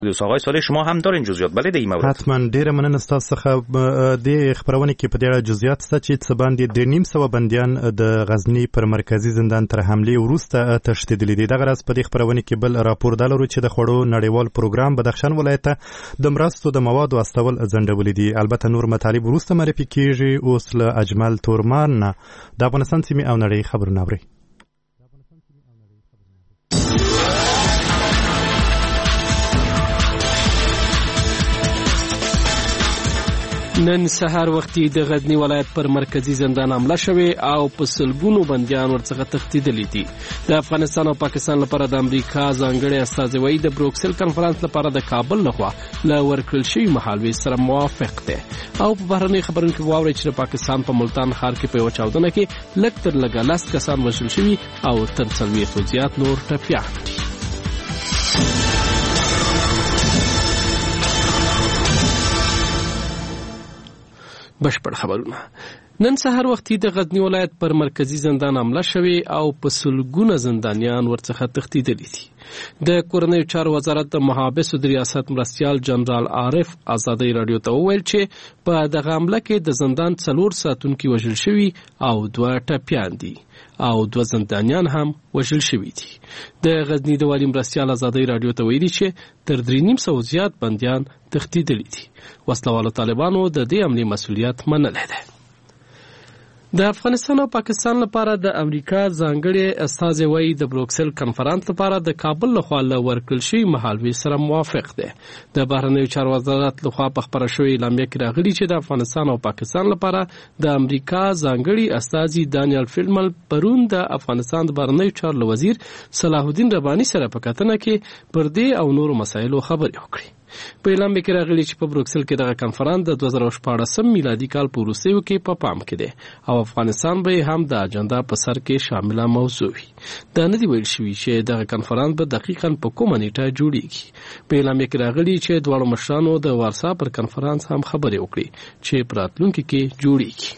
دوست آقای صالح شما هم دارین جزئیات بله د این مورد؟ حتما ډیره مننه تاسو څخه د خبرونه کې په ډیره جزئیات څه چې څه باندې د 900 بندیان د غزنی پر مرکزی زندان تر حمله وروسته تښتیدلي دي. دغه راز په دې خبرونه کې بل راپور دلرو چې د خړو نړیوال پروګرام بدخشان ولایت د مرستو د موادو استول ځنډولې دي. البته نور مطالب وروسته معرفي کیږي. اوس له اجمل تورمان د افغانستان سیمې او نړۍ خبرونه اوري. نن سهار وختي د غزنی ولایت پر مرکزی زندان حمله شوه او په سلګونو بنديان ورڅخه تښتیدلي دي. د افغانستان او پاکستان لپاره د امریکا ځانګړي استازي د بروکسل کنفرانس لپاره د کابل لخوا له ورکړل شوی مهالوي سره موافق دي. او په بهرني خبرونو کې واوري چې پاکستان په ملتان ښار کې په چاودنه کې لږ تر لږه 10 کسان وژل شوي او تر 40 زیات نور ټپیان دي. بشپړ خبرونه. نن سهار وختي د غزنی ولایت پر مرکزی زندان حمله شوه او په سلګونه زندانیان ورڅخه تښتیدلي دي. د کورنیو چارو وزارت د محابسو د ریاست مرستیال جنرال عارف آزادۍ رادیو ته وویل چې په دغه حمله کې د زندان 4 ساتونکي وژل شوي او 2 ټپیان دي او 2 زندانیان هم وژل شوي دي. د غزنی د والی مرستیال آزادۍ رادیو ته ویلي چې تر 300 زیات بندیان تښتیدلي دي. وسلوالو طالبانو د دې عملي مسؤلیت منلی دی. د افغانستان او پاکستان لپاره د امریکا ځانګړي استازي وایي د بروکسل کنفرانس لپاره د کابل لخوا له ورکړل شوی مهالوي سره موافق دي. د بهرنیو چارو وزارت لخوا په خبره شوی اعلامیه کې راغلي چې د افغانستان او پاکستان لپاره د امریکا ځانګړي استازي دانیل فیلمل پرون د افغانستان د بهرنیو چارو وزیر صلاح الدین رباني سره په کتنه کې پر دې او نورو مسایلو خبرې وکړي. په اعلان کې راغلي چې په بروکسل کې دغه کنفرانس د 2014 میلادي کال په وروستیو کې په پام کې دی او افغانستان به هم د اجنډا په سر کې شامله موضوع وي. دا نه دی ویل شوی چې دغه کنفرانس به دقیقاً په کومه نیټه جوړیږي. په اعلان کې راغلي چې دواړو مشرانو د وارسا پر کنفرانس هم خبرې وکړي چې په راتلونکي کې جوړیږي.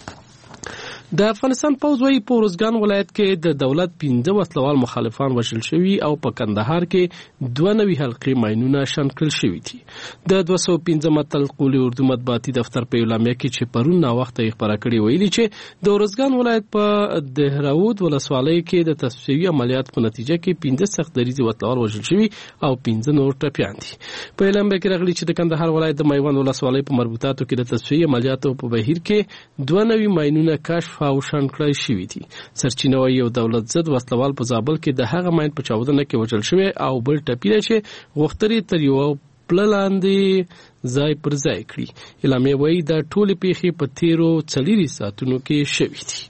د افغانستان پوځ وايي په روزګان ولایت کې د دولت 15 وسلوال مخالفان وژل شوي او په کندهار کې 92 حلقې ماینونه شنکل شوي دي. د 215 متل قولي اردو مطبوعاتي دفتر په اعلامیه کې چې پرون نا وخت یې خبره کړې ویلي چې د روزګان ولایت په دهراود ولسوالۍ کې د تصفیوي عملیات په نتیجه کې 15 سخت دریزي وسلوال وژل شوي او 15 نور ټپیان دي. په اعلامیه کې راغلي چې د کندهار ولایت د میوند ولسوالۍ په مربوطاتو کې د تصفیوي عملیاتو په بهیر کې 92 ماینونه کشف او شنکړای شوي دي. سرچینه وايي یو دولت ضد وسلوال په زابل کې د هغه ماین په چاودنه کې وژل شوی او بل ټپی دی چې غوښتري تر یو پلاندې ځای پر ځای کړی. اعلامیه وايي دا ټولې پیښې په تیرو 4 ساعتونو کې شوي دي.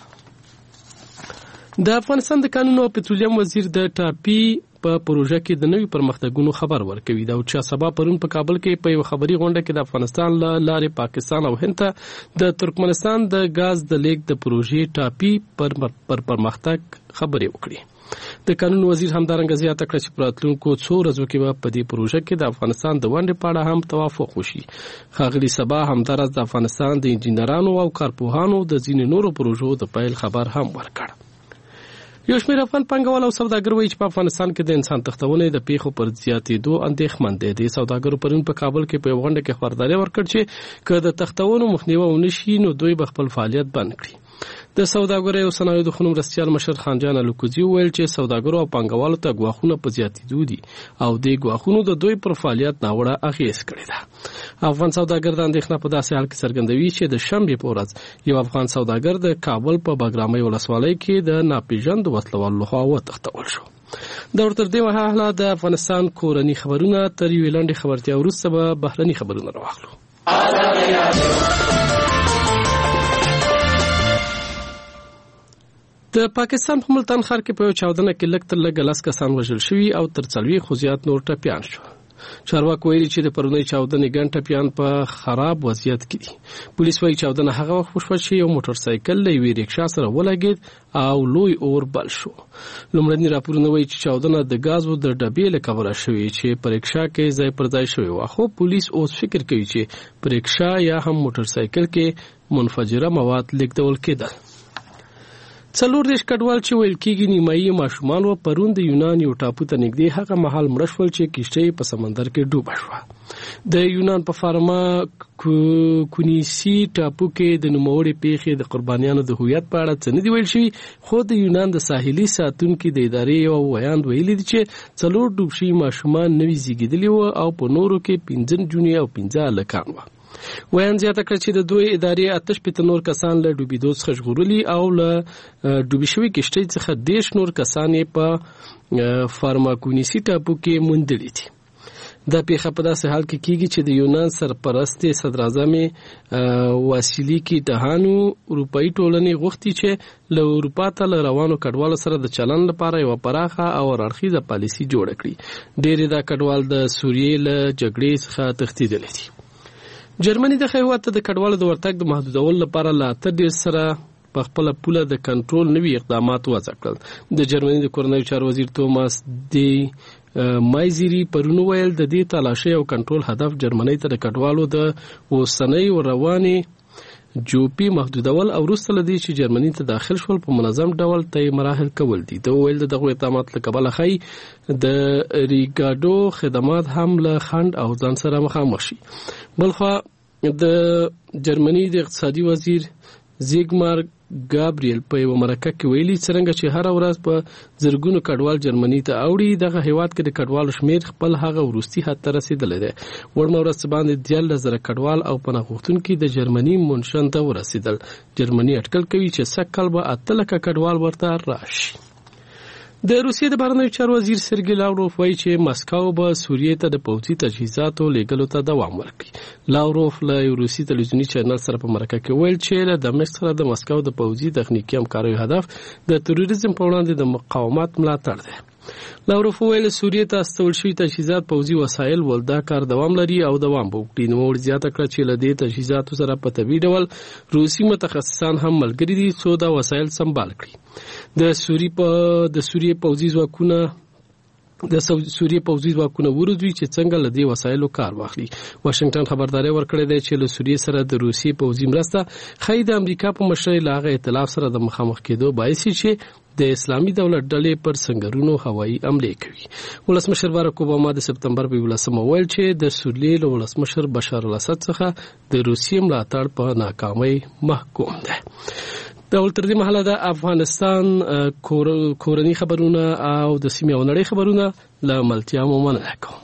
د افغانستان د قانون او پټرولیم وزیر د ټاپي په پروژه کې د نوي پرمختګونو خبر ورکوي. دا چې سبا پرون په کابل کې په یو خبري غونډه کې د افغانستان لارې پاکستان او هند ته د ترکمنستان د غاز د لیک د پروژې ټاپي پر پرمختګ خبرې وکړي. د قانون وزیر همدارنګه زیاته کړه چې په راتلونکو 2 ورځو کې په دې پروژه کې د افغانستان د ونډې په اړه هم توافق وشي. ښاغلي سبا همدارس د افغانستان د انجینرانو او کارپوهانو د ځینې نورو پروژو د پیل خبر هم ورکړ. یو شمېر افغان پانګوال او سوداګر وایي چې په افغانستان کې د انسان تښتونې د پیښو پر زیاتېدو اندېښمن دي. د سوداګرو پرون په کابل کې په یو غونډه کې خبرداری ورکړ چې که د تښتونو مخنیوی ونشي نو دوی به خپل فعالیت بند کړي. د سوداګرۍ او صنایعو د خونو مرستیال مشر خانجان الکوزي وویل چې سوداګرو او پانګوالو ته ګواښونه په زیاتېدو دي او د ګواښونو د دوی پر فعالیت ناوړه اغېز کړی ده. افغان سوداګر د اندېښنه په داسې حال کې څرګندوي چې د شنبې په ورځ یو افغان سوداګر د کابل په باګرامۍ ولسوالۍ کې د ناپېژاندو وسلوالو لخوا وتښتول شو. د ورته دې مهاله د افغانستان کورني خبرونه تر یوې لنډې خبرتیا وروسته به بهرني خبرونه راواخلو. د پاکستان په ملتان ښار کې په چاودنه کې لږ تر لږه 10 کسان وژل شوي او تر 40 زیات نور ټپیان شو. چارواکو ویلي چې د پرونۍ چاودنې ګڼ ټپیان په خراب وضعیت کې دي. پولیس وایي چاودنه هغه وخت وشوه چې یو موټر سایکل له یوې ریکشا سره ولګېد او لوی اور بل شو. لومړني راپورونه وایي چې چاودنه د ګازو د ډبې له کبله شوې چې په ریکشا کې ځای پر ځای شوې وه. خو پولیس اوس فکر کوي چې په ریکشا یا هم موټر سایکل کې منفجره مواد لیږدول کېدل. څلور دیش کډوال چې ویل کېږي نیمایي ماشومان و پرون د یونان یو ټاپو ته نږدې هغه مهال مړه شول چې کشتۍ په سمندر کې ډوبه شوه. د یونان په فارما کونیسي ټاپو کې د نوموړې پیښې د قربانیانو د هویت په اړه څه نه دي ویل شوي، خو د یونان د ساحلي ساتونکي د ادارې یو ویاند ویلي دي چې 4 ډوب شوي ماشومان نوي زیږېدلي وو او په نورو کې 15 نجونې او 15 هلکان وو. ویاند زیاته کړه چې د دوی ادارې 88 نور کسان له ډوبېدو څخه ژغورلي او له ډوبې شوي کشتۍ څخه 10 نور کسان یې په فارماکونیسي ټاپو کې موندلي دي. دا پیښه په داسې حال کې کېږي چې د یونان سرپرست صدر اعظم واسیلی کیټهانو اروپایي ټولنې غوښتي چې له اروپا ته له روانو کډوالو سره د چلن لپاره یو پراخه او اړخیزه پالیسي جوړه کړي. ډېری دا کډوال د سوریې له جګړې څخه تښتېدلي دي. جرمني د هېواد ته د کډوالو د ورتګ د محدودولو لپاره له 8 ډیر سره په خپل پوله د کنټرول نوي اقدامات وضع کړل. د جرمني د کورنیو چارو وزیر توماس دی مایزری پرونو ویل د دې تلاشي او کنټرول هدف جرمني ته د کډوالو د اوسنۍ رواني جوپی محدودول او وروسته لدی چې جرمني ته داخل شول په منظم ډول طی مراحل کول دي. د ویل دغه اقدامات له کبله خي د ریګاډو خدمات هم له خند او ځان سره مخامخ شي. بلخوا د جرمني د اقتصادي وزیر زیګمار ګابریل په یو مرکه کې ویلي څنګه چې هر ورځ په زرګونو کډوال جرمني ته اوړي دغه هیواد کې د کډوالو شمیر خپل هغه وروستي حد ته رسیدلی دی. وړمه ورځ باندې 13,000 کډوال او پناه غوښتونکي د جرمني مونشن ته ورسیدل. جرمني اټکل کوي چې سږ کال به 8 لکه کډوال ورته راشي. د روسیې د بهرنیو چارو وزیر سرګی لاوروف وایي چې مسکو به سوریې ته د پوځي تجهیزاتو لیږلو ته دوام ورکړي. لاوروف له یو روسي تلویزیوني چینل سره په مرکه کې ویل چې له دمشق سره د مسکو د پوځي تخنیکي همکاریو هدف د تروریزم په وړاندې د مقاومت ملاتړ دی. لاوروف ویل سوریې ته استول شوي تجهیزات پوځي وسایل ول دا کار دوام لري او دوام به وکړي. نوموړي زیاته کړه چې له دې تجهیزاتو سره په طبیعي ډول روسي متخصصان هم ملګري دي څو دا وسایل سمبال کړي. د سوریې پوځي ځواکونه وروځي چې څنګه له دې وسایلو کار واخلي. واشنگټن خبرداري ورکړې ده چې له سوریې سره د روسي پوځي مرسته خی د امریکا په مشرۍ له هغه ائتلاف سره د مخامخ کېدو باعث چې د اسلامي دولت ډلې پر سنگرونو هوایي حملې کوي. ولسمشر باراک اوباما د سپتمبر په 11 ویل چې د سوریې له ولسمشر بشار الاسد څخه د روسي ملاتړ په ناکامۍ محکوم ده. د تر دې مهاله د افغانستان کورني خبرونه او د سیمې او نړۍ خبرونه له ملتیا مو مننه کوم.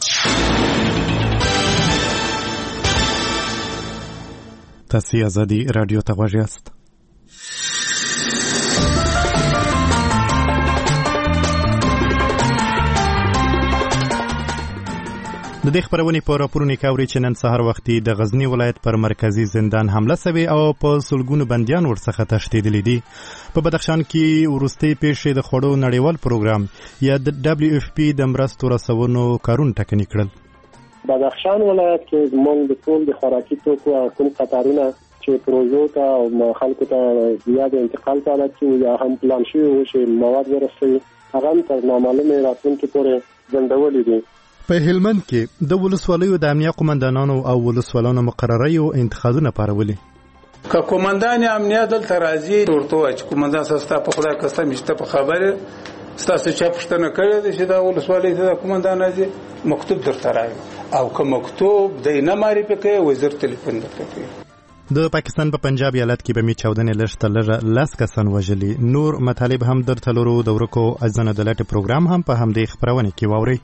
تاسو ازادي رادیو ته غوږ یاست. د دې خبرونې په راپورونو کې اوري چې نن سهار وختي د غزنی ولایت پر مرکزی زندان حمله شوې او په سلګونو بنديان ورڅخه تښتېدلي دي. په بدخشان کې ورستۍ پیښې د خوړو نړیوال پروګرام یا د WFP د مرستو رسونو کارونه ټکني کړل. بدخشان ولایت کې موږ د ټول د خوراکي توکو کوم قطارونه چې پروژو ته او خلکو ته زیات انتقال ته راځي یا هم پلان شوی و چې مواد ورسوي هغه تر نامعلومه راتلونکي پورې ځنډولې دي. په هلمند کې د ولسوالیو د امنیه قومندانانو او ولسوالانو مقرریو انتخابونه پارولي. که قومندان امنیه دلته راځي ورته چې قومندان ساستا په خدای قسم شته په خبره ستاسو چا پښتنه کړی دی چې دا ولسوالۍ ته قومندان راځي مکتوب درته راوي او که مکتوب د نه معرفي کوي وزیر ټلیفون درته کوي. د پاکستان په پنجاب ایالت کې به می 14 لشته لږه لاس کسان وژلي. نور مطالب هم درته لرو. د ورکو ازنه د لټ پروګرام هم په همدې خبرونه کې واوري.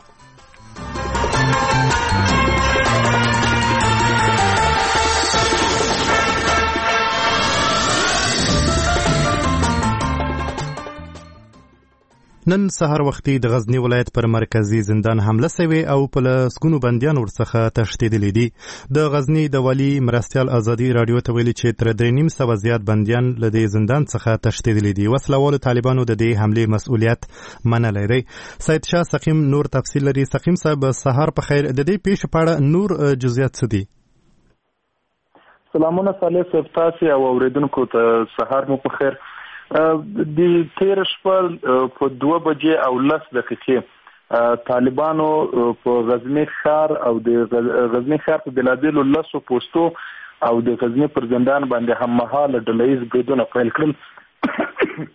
نن سهار وختي د غزنی ولایت پر مرکزی زندان حمله شوې او په لسګونو بنديان ورڅخه تښتېدلي دي. د غزنی د والی مرستيال ازادي رادیو ته ویلي چې تر 3.5 زیات بنديان له دې زندان څخه تښتېدلي دي. وسلوال طالبانو د دې حمله مسؤلیت منلی دی. سید شاه سقیم نور تفصیل لري. سقیم صاحب سهار په خیر. د دې پیښې په اړه نور جزئیات څه دي؟ سلامونه صالح صاحب تاسو او اوریدونکو ته سهار مو په خیر. د تیر شپه په 2 بجې او 10 دقیقې طالبانو په غزنی ښار او د غزنی ښار په بلادلو 10 پوسټو او د غزنی پر زندان باندې هم مهاله ډلهیز بریدونه پیل کړل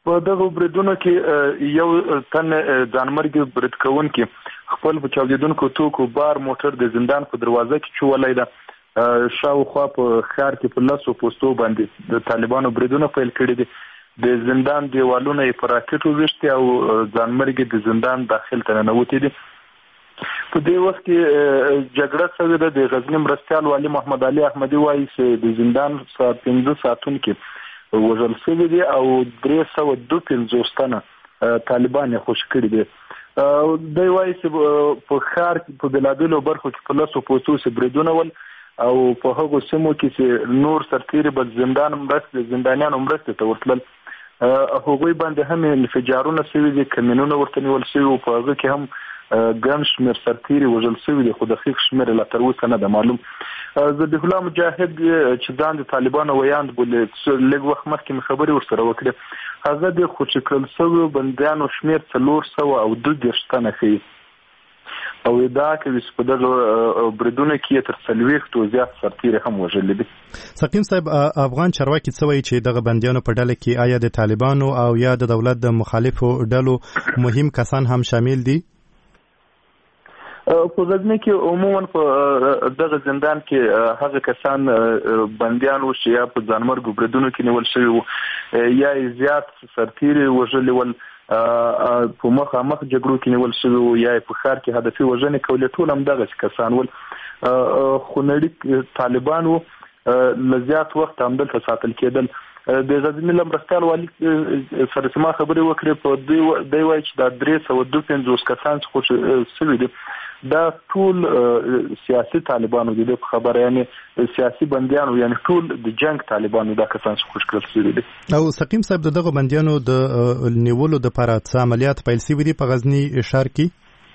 په دغه بریدونو کې یو تن ځانمرګي برید کوونکي خپل په چاودیدونکو توکو بار موټر د زندان په دروازه کې چولای ده شاوخوا په ښار کې په لاسو پوستو باندې د طالبانو بریدونه پیل کړي دي د زندان دیوالونه یې په راکټو ویشتي او ځانمرګي د زندان داخل ته ننوتي دي په دې وخت کې جګړه شوې ده د غزنی مرستیال والي محمد علي احمدي وایي چې د زندان 15 ساعتونو کې وژل شوي دي او 352 تنه طالبان یې خوشي کړي دي دوی وایي چې په ښار کې په بېلابېلو برخو کې په لسو پوستو چې بریدونه ول او په هغو سیمو کې چې نور سرتیري به زندانیانو مرستې ته ورتلل هغوی باندې هم انفجارونه شوي دي کمینونه ورته نیول شوي په هغه کې هم ګڼ شمېر سرتیري وژل شوي دي خو دقیق شمېر لا تر اوسه نه ده معلوم ذبیح الله مجاهد چې ځان د طالبانو ویاند بولي لږ وخت مخکې مې خبرې ورسره وکړې هغه د خوشي کړل شویو بندیانو شمېر 432 تنه ښیي او ادعا کوي چې په دغه بریدونو کې تر 40 زیات سرتیري هم وژلي دي. سقیم صاحب افغان چارواکي څه وایي چې دغه بندیانو په ډله کې آیا د طالبانو او یا د دولت د مخالفو ډلو مهم کسان هم شامل دي؟ په غزنی کې عموما په دغه زندان کې هغه کسان بندیان و چې یا په ځانمرګو بریدونو کې نیول شوي وو یا زیات سرتیري وژلي ول په مخامخ جګړو کې نیول شوي وو یا په ښار کې هدفي وژنې کولې ټول همدغه کسان ول خو نړۍ طالبان وو له زیات وخت همدلته ساتل کېدل د غزنی مرستیال والي سره ما خبرې وکړې په دوی وایي چې دا 352 کسان څخه شوي دي دا ټول سیاسي طالبانو دي په خبره یعنی سیاسي بندیانو یعنی ټول د جنگ طالبانو دا کسان خوش کړل شوي دي. او سقیم صاحب دغه بندیانو د نیولو د لپاره څه عملیات پیل شوي دي په غزنی ښار کې؟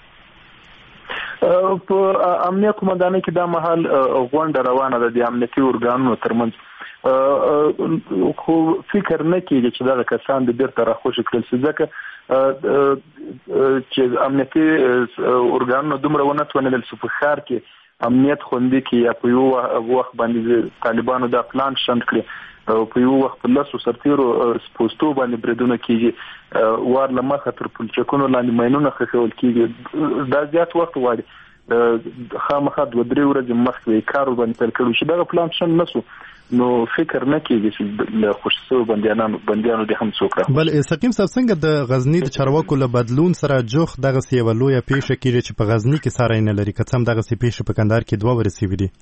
په امنیه قومندانۍ کې دا مهال غونډه روانه ده د امنیتي ارګانونو ترمنځ خو فکر نه کېږي چې دغه کسان د بیرته راخوشي کړل شي ځکه چې امنیتي ارګانونو دومره ونه توانېدل چې په ښار کې امنیت خوندي کړي یا په یو وخت باندې طالبانو دا پلان شنډ کړي او په یو وخت په لسو سرتیرو پوستو باندې بریدونه کېږي وار له مخه تر پلچکونو لاندې ماینونه ښخول کېږي دا زیات وخت غواړي خامخا 2-3 ورځې مخکې کار باندې پیل کړو چې دغه پلان شنډ نه شو نو فکر نه کېږي چې له خوشسو بندیانو د هم څوک راځي. بل سقیم صاحب څنګه د غزنی د چارواکو له بدلون سره جوخ دغه سی ولویا پیښه کیږي چې په غزنی کې ساره نه لري که څم دغه سی پیښه په کندهار کې 2 ورسېږي دي؟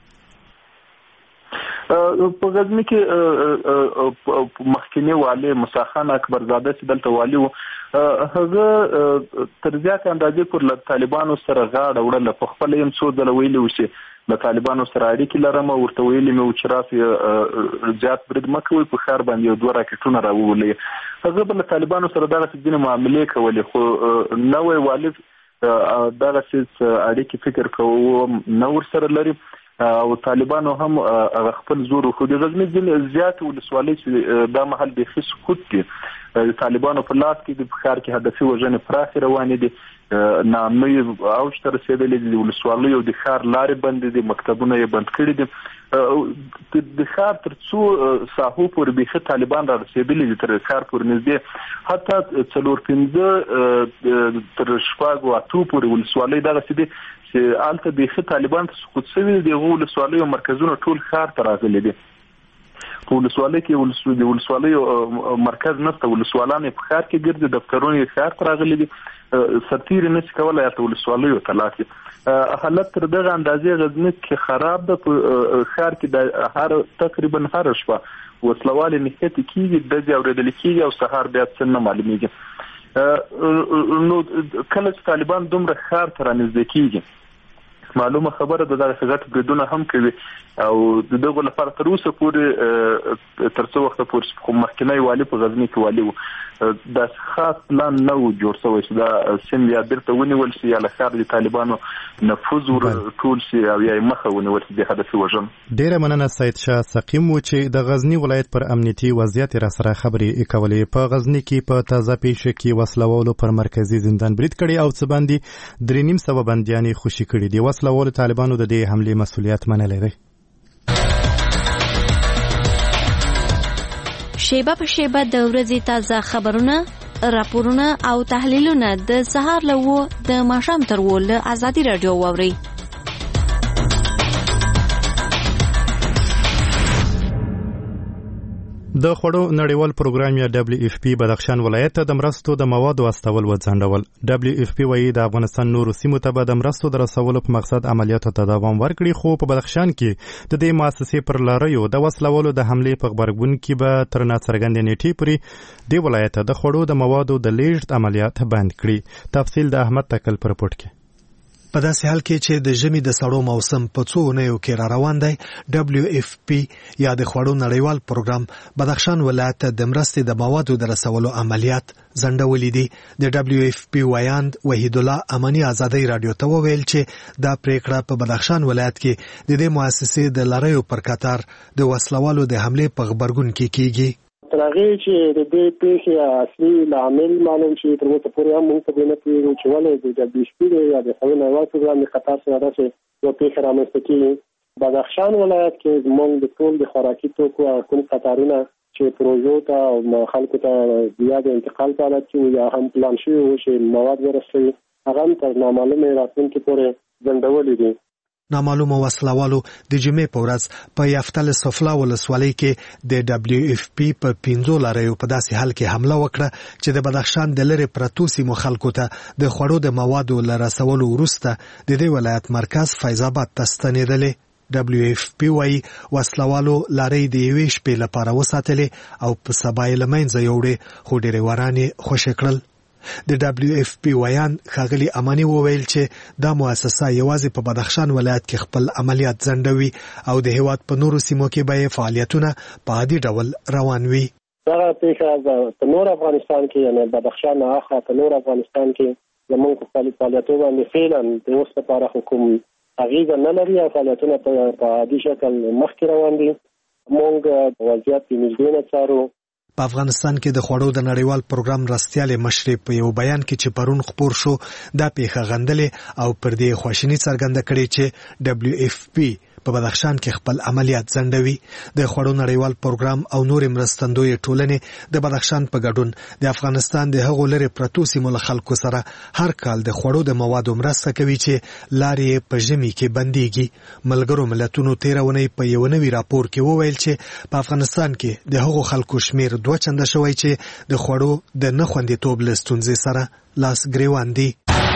په غزنی کې مخکنی والی موسی خان اکبرزاده چې دلته والی و هغه تر زیاته اندازې پر طالبانو سره غاړه وړله په خپل هم څو ځله ویلي و چې له طالبانو سره اړیکې لرم ورته ویلي مې و چې راسي زیات برید مه کوئ په ښار باندې یو 2 راکټونه راوولئ هغه به له طالبانو سره دغسې ځینې معاملې کولې خو نوی والي دغسې اړیکې فکر کوم نه ورسره لري او طالبانو هم خپل زور خو د غزنی ځینې زیات ولسوالۍ چې دا محل بیخي سقوط دي طالبانو په لاس کې د ښار کې هدفي وژنې پراخې روانې دي نامنوي اوج ته رسېدلې دي ولسوالیو د ښار لارې بندې دي مکتبونه یې بند کړي دي د ښار تر څو ساحو پورې بیخي طالبان را رسېدلي دي تر ښار پورې نږدې حتی 4-5 تر 6-8 پورې ولسوالۍ دغسې دي چې هلته بیخي طالبان ته سقوط شوي دي هغو ولسوالیو مرکزونه ټول ښار ته راغلي دي په ولسوالۍ کې د ولسوالیو مرکز نشته ولسوالان په ښار کې ګرځي دفترونه یې ښار ته راغلي دي سرتیري نشي کولی هلته ولسوالیو ته لاړ شي حالت تر دغه اندازې غزني کې خراب ده په ښار کې تقریبا هره شپه وسلوالې نښتې کېږي ډزې اورېدل کېږي او سهار بیا څه نه معلومېږي نو کله چې طالبان دومره ښار ته رانږدې کېږي معلومه خبره ده دغه غټ بریدونه هم کوي او د دغه لپاره تر اوسه پورې تر څو وخت پورې خو مخکنی والی په غزنی کې والی و دا خاص پلان نه و جوړ شوی چې دا سیم یا بیرته ونیول شي یا له ښار د طالبانو نفوذ ټول شي او یا مخه ونیول شي د هدفي وژنې. ډیره مننه سید شاه سقیم و چې د غزنی ولایت پر امنیتي وضعیت را سره خبرې کولې. په غزنی کې په تازه پیښه کې وسلوالو پر مرکزی زندان برید کړي او څه باندې 3.5 بندیان خوشي کړي دي. وسلوالو طالبانو د دې حملې مسؤلیت منلی دی. شیبه په شیبه د ورځې تازه خبرونه، راپورونه او تحلیلونه د سهار له 9 د ماښام تر 10 له ازادي رادیو واورئ. د خوړو نړیوال پروګرام یا WFP بدخشان ولایت ته د مرستو د موادو استول وځنډول. WFP وایي د افغانستان نورو سیمو ته به د مرستو د رسولو په مقصد عملیاتو ته دوام ورکړي، خو په بدخشان کې د دې مؤسسې پر لاریو د وسلوالو د حملې په غبرګون کې به تر ناڅرګندې نیټې پورې د ولایت د خوړو د موادو د لیږد عملیات بند کړي. تفصیل د احمد تکل پر رپورټ کې. په داسې حال کې چې د ژمي د سړو موسم په څو اونیو کې را روان دی، WFP یا د خوړو نړیوال پروګرام بدخشان ولایت ته د مرستې د موادو د رسولو عملیات ځنډولي دي. د WFP ویاند وحید الله امانی ازادي رادیو ته وویل چې دا پریکړه په بدخشان ولایت کې د دې مؤسسې د لړیو پر کتار د وسلوالو د حملې په غبرګون کې کیږي. ترغه چې د دې پیښې اصلي عامل معلوم شي، تر اوسه پورې هم موږ په دې نه پوهیږو چې ولې د WFP یا د خوړو نړیوال پروګرام د خطر سره داسې یو پیښه رامنځته کیږي. بدخشان ولایت کې زموږ د ټول د خوراکي توکو کوم قطارونه چې پروژو ته او خلکو ته زیات انتقال په حالت کې یا هم پلان شوي وو چې مواد ورسوي، هغه تر نامعلومې راتلونکي پورې ځنډولي دي. نامعلومه وسلوالو د جمعې په ورځ په یفتل سفلا ولسوالۍ کې د WFP په 15 لاریو په داسې حال کې حمله وکړه چې د بدخشان د لرې پرتو سیمو خلکو ته د خوړو د موادو له رسولو وروسته د دې ولایت مرکز فیض آباد ته ستنېدلې. WFP وايي وسلوالو لارې د یوې شپې لپاره وساتلې او په سبا یې له منځه یوړې، خو ډېرې ورانې خوشې کړل. د WFP ویان ښاغلي امانی وویل چې دا مؤسسه یوازې په بدخشان ولایت کې خپل عملیات ځنډوي او د هیواد په نورو سیمو کې به فعالیتونه په عادي ډول روان وي. دا پیښه په نور افغانستان کې یعنی بدخشان نه اخوا په نور افغانستان کې زموږ په فعالیتونو باندې فعلا د اوس لپاره حکوم اغیزه نه لري او فعالیتونه په عادي شکل مخکې روان دي. موږ وضعیت په نږدې نه څارو. په افغانستان کې د خوړو د نړیوال پروګرام مرستیال مشر په یو بیان کې چې پرون خبر شو دا پیښه غندلې او پر دې خواشینی څرګنده کړې چې WFP په بدخشان کې خپل عملیات ځنډوي. د خوړو نړیوال پروګرام او نور مرستندوی ټولنې د بدخشان په ګډون د افغانستان د هغو لرې پرتو سیمو له خلکو سره هر کال د خوړو د موادو مرسته کوي چې لارې په ژمي کې بنديږي. ملګرو ملتونو 13 اونۍ په یو نوي راپور کې وویل چې په افغانستان کې د هغو خلکو شمیر 2 چنده شوی چې د خوړو د نه خوندیتوب له ستونزې سره لاس ګریوان دي.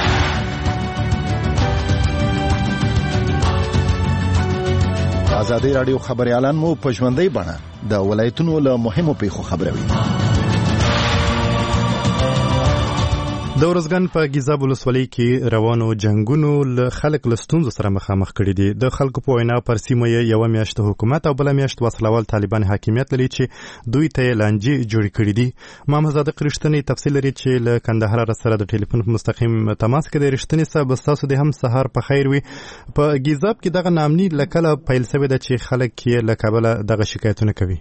ازادي رادیو خبريالان مو په ژوندۍ بڼه د ولایتونو له مهمو پیښو خبروي. د ورځګن په ګیزاب ولسوالۍ کې روانو جنگونو له خلک له ستونزو سره مخامخ کړي دي. د خلکو په وینا پر سیمه یو میاشت حکومت او بل میاشت وسلوال طالبان حاکمیت لري چې دوی ته لانجې جوړ کړي دي. محمد صادق رښتینی تفصیل لري چې له کندهار سره د ټلیفون مستقیم تماس کې د رښتینی صاحب تاسو د هم سهار په خیر وي. په ګیزاب کې دغه نامني لکله پیل شوی د چې خلک یې له کابل دغه شکایتونه کوي.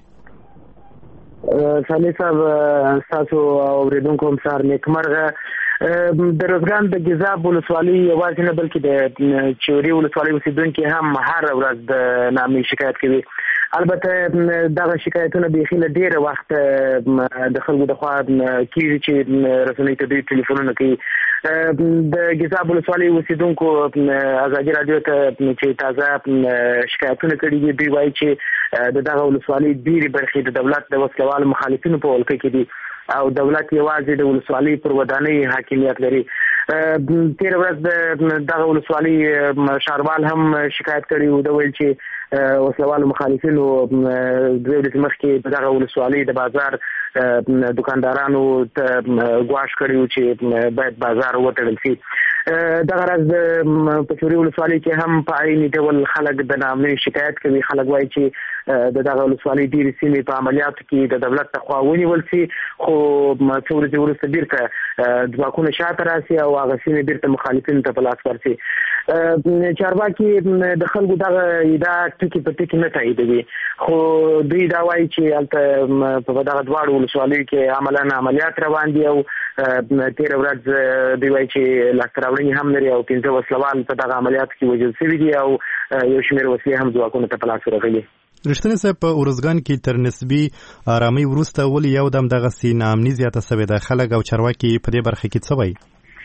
صالح صاحب تاسو اوریدونکو هم سهار نیکمرغه. د روزګان د ګیزاب ولسوالۍ یوازې نه بلکې د چوري ولسوالۍ اوسیدونکي هم هر ورځ د نامي شکایت کوي. البته دغه شکایتونه بیخي له ډېره وخت د خلکو د خوا کېږي چې رسنۍ ته دوی ټلیفونونه کوي. د ګیزاب ولسوالۍ اوسیدونکو ازادي رادیو ته چې تازه شکایتونه کړي دي، دوی وایي چې د دغه ولسوالۍ ډېرې برخې د دولت د وسلوالو مخالفینو په ولکه کې دي او دولت یوازې د ولسوالۍ پر ودانۍ حاکمیت لري. تیر ورځ د دغه ولسوالۍ شاروال هم شکایت کړی و، د ویل چې وسلوالو مخالفینو دوی د مخکې په دغه ولسوالۍ د بازار دکاندارانو ته ګواښ کړی و چې باید بازار وتړل شي. دغه ورځ په چوري ولسوالۍ کې هم په عیني ډول خلک د نامنوي شکایت کوي. خلک وایي چې د دغه ولسوالۍ ډېرې سیمې په عملیاتو کې د دولت لخوا ونیول شي، خو څو ورځې وروسته بیرته ځواکونه شاته راسي او هغه سیمې بیرته مخالفینو ته په لاس ورسي. چارواکي د خلکو دغه ادعا ټکي په ټکي نه تاییدوي، خو دوی دا وایي چې هلته په دغه دواړو ولسوالیو کې عملاً عملیات روان دي او تېره ورځ دوی وایي چې لاسته راوړنې هم لري او 15 وسلوال په دغه عملیاتو کې وژل شوي دي او یو شمېر وسلې هم ځواکونو ته په لاس ورغلي. رښتینی صاحب په ارزګان کې تر نسبي آرامي وروسته ولې یو دم دغسې ناامني زیاته سوې ده؟ خلک او چارواکي په دې برخه کې څه وایي؟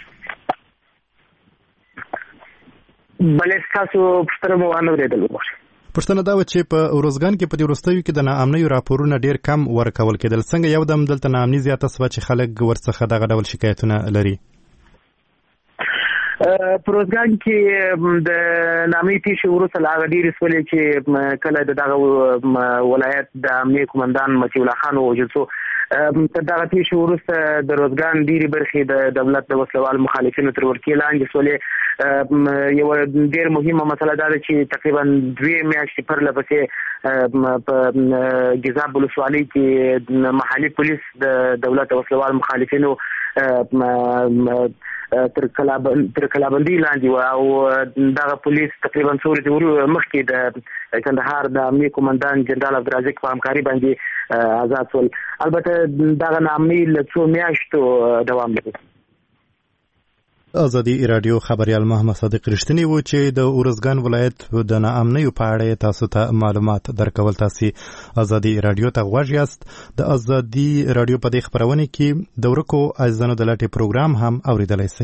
بلې ستاسو پوښتنه مو وانه اورېدل. پوښتنه دا وه چې په ارزګان کې په دې وروستیو کې د ناامنیو راپورونه ډېر کم ورکول کېدل. څنګه یو دم دلته ناامني زیاته سوه چې خلک ورڅخه دغه ډول شکایتونه لري؟ په روزګان کې د نامي پیښې وروسته لا ډېرې سولې چې کله د دغه ولایت د امنیه قومندان مطیع الله خان ووژل شو. تر دغه پیښې وروسته د روزګان ډېرې برخې د دولت د وسلوال مخالفینو تر ورکې لاندې سولې. یوه ډېر مهمه مسله دا ده چې تقریبا 2 میاشتې پرله پسې په ګیزاب ولسوالۍ کې محلي پولیس د دولت د وسلوال مخالفینو تر کلابندۍ لاندې و او دغه پولیس تقریبا څو ورځې مخکې د کندهار د امنیه قومندان جنرال عبدالرزاق په همکاري باندې آزاد شول. البته دغه ناامني له 2 میاشتو دوام لري. ازادي رادیو خبريال محمد صادق رښتینی و چې د ارزګان ولایت د ناامنیو په اړه تاسو ته معلومات درکول. تاسو ازادي رادیو ته غواړئ یاست. د ازادي رادیو په دې خبرونه کې د ورکو ازانو د لاټي پروګرام هم اوریدلای شئ.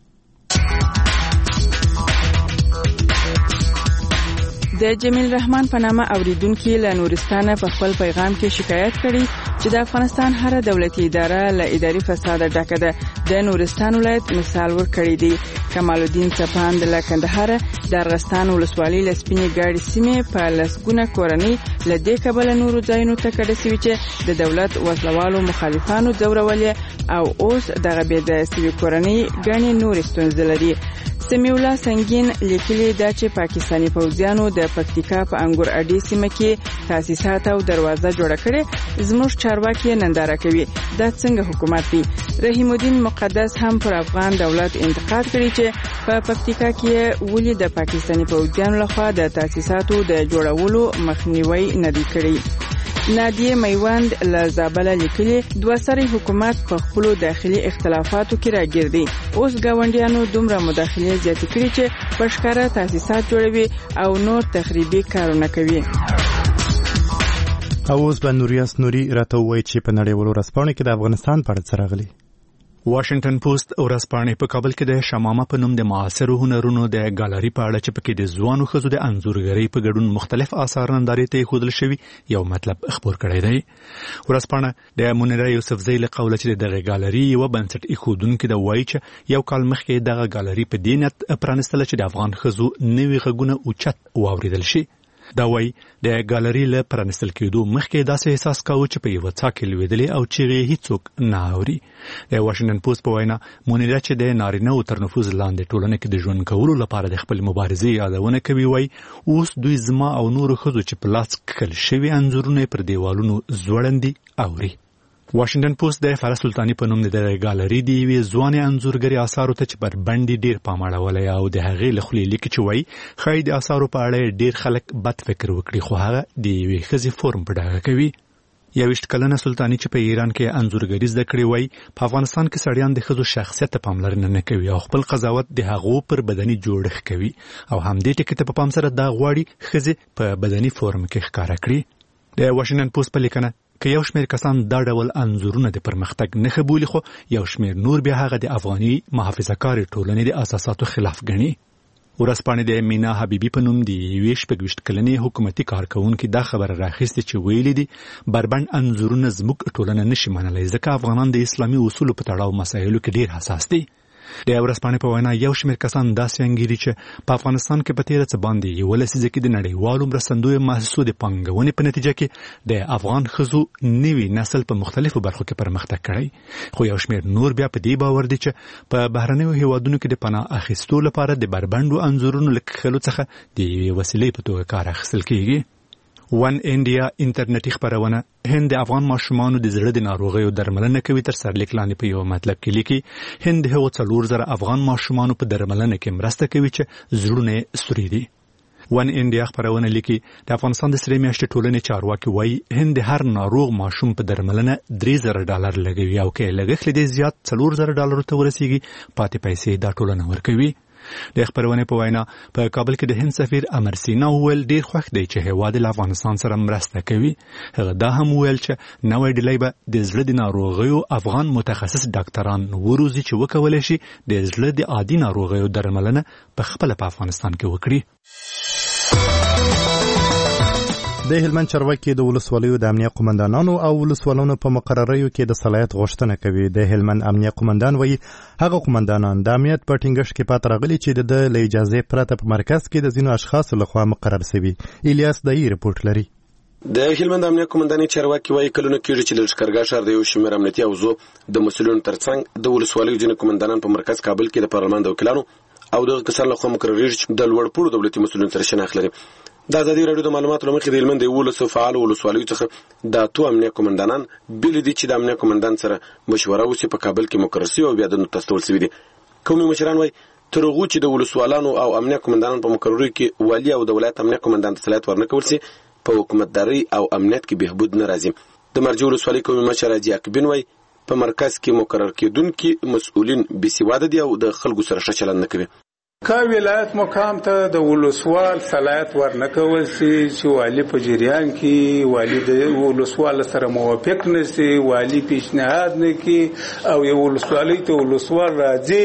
د جمیل رحمان په نامه اوریدونکو له نورستانه په خپل پیغام کې شکایت کړي چې د افغانستان هر دولتي اداره له اداري فساد ډکه ده. د نورستان ولایت مثال ورکړی دی. کمال الدین چپاند له کندهار د ارغستان ولسوالۍ له سپینې ګاډي سیمې په لسګونه کورنۍ له دې کبله نورو ځایونو ته کډه سوي چې د دولت وسلوالو مخالفانو ځورولې او اوس دغه بې د سوي کورنۍ ګڼې نورې ستونزې لري. سمیع الله سنگین لیکلي دا چې پاکستاني پوځیانو د پکتیکا په انګور اډې سیمه کې تاسیسات او دروازه جوړه کړې. زموږ چارواکي ننداره کوي. دا څنګه حکومت دی؟ رحیم الدین مقدس هم پر افغان دولت انتقاد کړی چې په پکتیکا کې ولې د پاکستاني پوځیانو لخوا د تاسیساتو د جوړولو مخنیوي نه دی کړی. نادیه میوند له زابل لیکلي 2 سری حکومت په خپل داخلي اختلافاتو کې راګرځي. اوس گاونډیانو دومره مداخله زیاتې کړې چې بشکره تاسیسات جوړوي او نور تخریبي کارونه کوي. اوس به نوریاس نوري راته وایي چې په نړیوالو ورځپاڼو کې د افغانستان په اړه څه راغلي. واشنگټن پوسټ ورځپاڼې په کابل کې د شمامه په نوم د معاصرو هنرونو د ګالري په اړه چې پکې د ځوانو ښځو د انځورګرۍ په ګډون مختلف آثار نندارې ته ښودل شوي یو مطلب خبر کړی دی. ورځپاڼه د منیره یوسفزۍ له قوله چې دغه ګالري یو بنسټ ایښودونکې د وایي چې یو کال مخکې دغه ګالري په دې نیت پرانستله چې د افغان ښځو نوي غږونه اوچت واوریدل شي. دا وایي د ګالري له پرانستل کېدو مخکې داسې احساس کاوه چې په یوه څا کې لوېدلې او چیغې هیڅوک نه اوري. د واشنګټن پوسټ په وینا منیره چې د نارینه‌و تر نفوذ لاندې ټولنه کې د ژوند کولو لپاره د خپل مبارزې یادونه کوي. وایي اوس دوی زما او نورو ښځو چې په لاس کښل شوي انځورونه پر دیوالونو ځوړندي اوري. واشنګټن پوسټ د فرح سلطاني په نوم د ګالري دی وی ځواني انځورګری آثارو ته چې پر باندې ډیر پام اړولای او د هغې له خولې لیکي چې وایي خای د آثارو په اړه ډیر خلک بد فکر وکړي خو هغه د یوې ښځې فورم په ډاګه کوي. 21 کلنه سلطاني چې په ایران کې انځورګری زده کړې وایي په افغانستان کې سړیان د ښځو شخصیت ته پاملرنه نه کوي او خپل قضاوت د هغو پر بدني جوړښت کوي او همدې ټکي ته په پام سره دا غواړي ښځې په بدني فورم کې ښکاره کړي. د واشنګټن پوسټ په لیکنه که یو شمېر کسان دا ډول انځورونه د پرمختګ نښه بولي خو یو شمېر نور بیا هغه د افغاني محافظه‌کارې ټولنې د اساساتو خلاف ګڼي. ورځپاڼې د مینا حبیبي په نوم د 21 کلنې حکومتي کارکونکو دا خبره راخیستې چې ویلي دي بربند انځورونه زموږ ټولنه نشي منلای ځکه افغانان د اسلامي اصولو په تړاو مسایلو کې ډیر حساس دي. د ورځپاڼې په وینا یو شمېر کسان داسې انګیري چې په افغانستان کې په تیره څه باندې یو لسیزه کې د نړیوالو مرستندویو مؤسسو د پانګونې په نتیجه کې د افغان ښځو نوي نسل په مختلفو برخو کې پرمختګ کړی خو یو شمېر نور بیا په دې باور دي چې په بهرنیو هیوادونو کې د پناه اخیستو لپاره د بربندو انځورونو له کښلو څخه د یوې وسیلې په توګه کار اخیستل کیږي. ون انډیا انټرنیټي خبرونه هند د افغان ماشومانو د زړه د ناروغیو درملنه کوي تر سرلیک لاندې په یو مطلب کې لیکي هند هغو 4,000 افغان ماشومانو په درملنه کې مرسته کوي چې زړونه سوري دي. ون انډیا خبرونه لیکي د افغانستان د سړي میاشتې ټولنې چارواکي وایي هند هر ناروغ ماشوم په درملنه $3,000 لګوي او کې لګښت دې زیات $4,000 ته ورسیږي پاتې پیسې دا ټولنه ورکوي. د خبرونه په وینا په کابل کې د هند سفیر امر سینا ویل ډیر خوښ دی چې هیواد له افغانستان سره مرسته کوي. هغه دا هم ویل چې نوې ډلې به د زړه د ناروغیو افغان متخصص ډاکټران وروزي چې وکولای شي د زړه د عادي ناروغیو درملنه په خپل په افغانستان کې وکړي. د هلمند چارواکي د ولسوالیو د امنیه قومندانانو او ولسوالانو په مقرریو کې د صلاحیت غوښتنه کوي. د هلمند امنیه قومندان وایي هغه قومندانان د امنیت په ټینګښت کې پاتې راغلي چې د له اجازه پرته په مرکز کې د ځینو اشخاصو لخوا مقرر شوي. الیاس دای رپورټ لري. د هلمند امنیه قومنداني چارواکي وایي کلونه کېږي چې لښکرګاه ښار د یو شمېر امنیتي اوزو د مسؤلینو ترڅنګ د ولسوالیو ځینې قومندانان په مرکز کابل کې د پارلمان د وکیلانو او د کسان لخوا مقرریږي چې د لوړپوړو دولتي مسؤلینو سره شناخت لري. د ازادي راډیو د معلوماتو لمخې د هلمند د 11 فعال ولسوالیو څخه د 2 امنیه قومندانان بل دي چې د امنیه قومندان سره مشوره وشي په کابل کې مقرر شي او بیا د تستول شوی دي. قومي مشران وایي تر هغه چې د ولسوالانو او امنیه قومندانان په مقرري کې والی او د ولایت امنیه قومندان ته صلاحیت ورنکول شي په حکومتداري او امنیت کې بهبود نه راځي. د مرجع ولسوالۍ قومي مشر حاجي اکبین وایي په مرکز کې مقرر کېدونکي مسؤلین بېسواده دي او د خلکو سره ښه چلند نه کوي. که ولایت مقام ته د ولسوال صلاحیت ورنکول شي چې والی په جریان کې والی د ولسوال سره موافق نشي، والی پیشنهاد نه کوي او یو ولسوالۍ ته ولسوال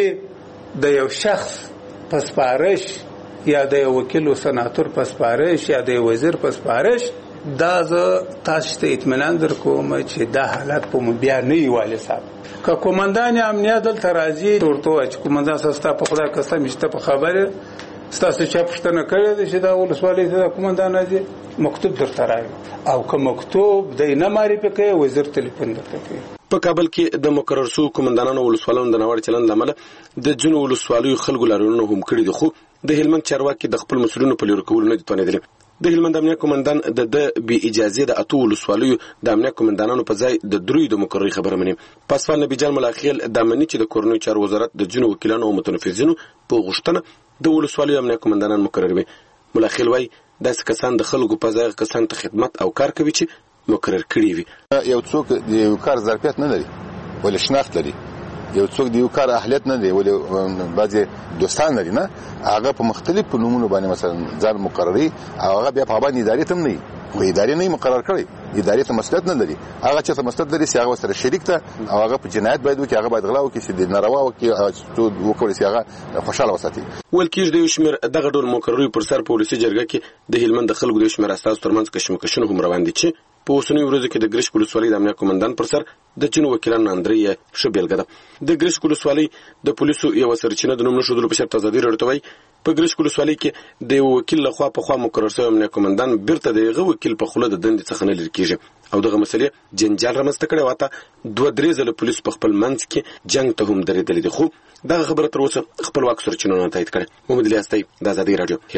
راځي د یو شخص په سپارش یا د یو وکیل او سناتور په سپارش یا د وزیر په سپارش، دا زه تاسو ته اطمینان درکوم چې دا حالت په بیا نه وي. والی صاحب که قومندان امنیه دلته راځي ورته چې قومندان ساستا په خدای قسم شته په خبره ستاسو چا پښتنه کړی دی چې دا ولسوالۍ ته قومندان راځي مکتوب درته راوړي او که مکتوب د نه معرفي کوي وزیر ټلیفون درته کوي. په کابل کې د مقرر شو قومندانانو ولسوالانو د ناوړه چلند لامل د جنو ولسوالیو خلکو لارونو هم کړی دي، خو د هلمند چارواکي د خپل مسؤلینو په لور کول نه توانیدل. د هلمند امنیه قومندان د بی اجازه د اتو ولسوالیو د امنیه قومندانانو په ځای د دروي د مقرري خبره مني. پاسوال نبی جان ملاخیل د امنیت چې د کورنۍ چارو وزارت د جنو وکیلانو او متنفذینو په غوښتنه د ولسوالیو امنیه قومندانان مقرر وي. ملاخیل وایي داسې کسان د خلکو په ځای کسان ته خدمت او کار کوي چې مقرر کړي وي. یو څوک د یو کار ظرفیت نه لري ولې شناخت لري، یو څوک د یو کار اهلیت نه دی ولې بعضي دوستان لري نه، هغه په مختلفو نومونو باندې مثلا ځان مقرري او هغه بیا په باندې ادارې ته نه وي، ادارې نه مقرر کړي، ادارې ته مسؤلیت نه لري. هغه چې ته مسؤلیت لري هغه سره شریک ته او هغه په جنایت باید وکړي، هغه باید غلا وکړي چې د ناروا وکړي وکړي چې هغه خوشاله وساتي. ول کېږي د یو شمېر دغه ډول مقرري پر سر پولیسي جرګه کې د هلمند د خلکو د شمېر اساس ترمنځ کشمکشونه هم روان دي چې په اوسنیو ورځو کې د ګرشک ولسوالۍ د امنیه قومندان پر سر د جنو وکیلان اندري ښه بیلګه ده. د ګرشک ولسوالۍ د پولیسو یو سرچینه د نوم نشودلو په شرط ازادي راټوي په ګرشک ولسوالۍ کې د یو وکیل لخوا په خوا مقرر شوی امنیه قومندان بیرته د یو وکیل په خوله د دندې څخه نه لري کیږي او دغه مسلې جنجال رامنځته کړي واته 2-3 ځله پولیس په خپل منځ کې جنگ ته هم درېدلې دي، خو دغه خبره تر اوسه خپلواک سرچینو نه تایید کړي. محمد الیاس دی د ازادي رادیو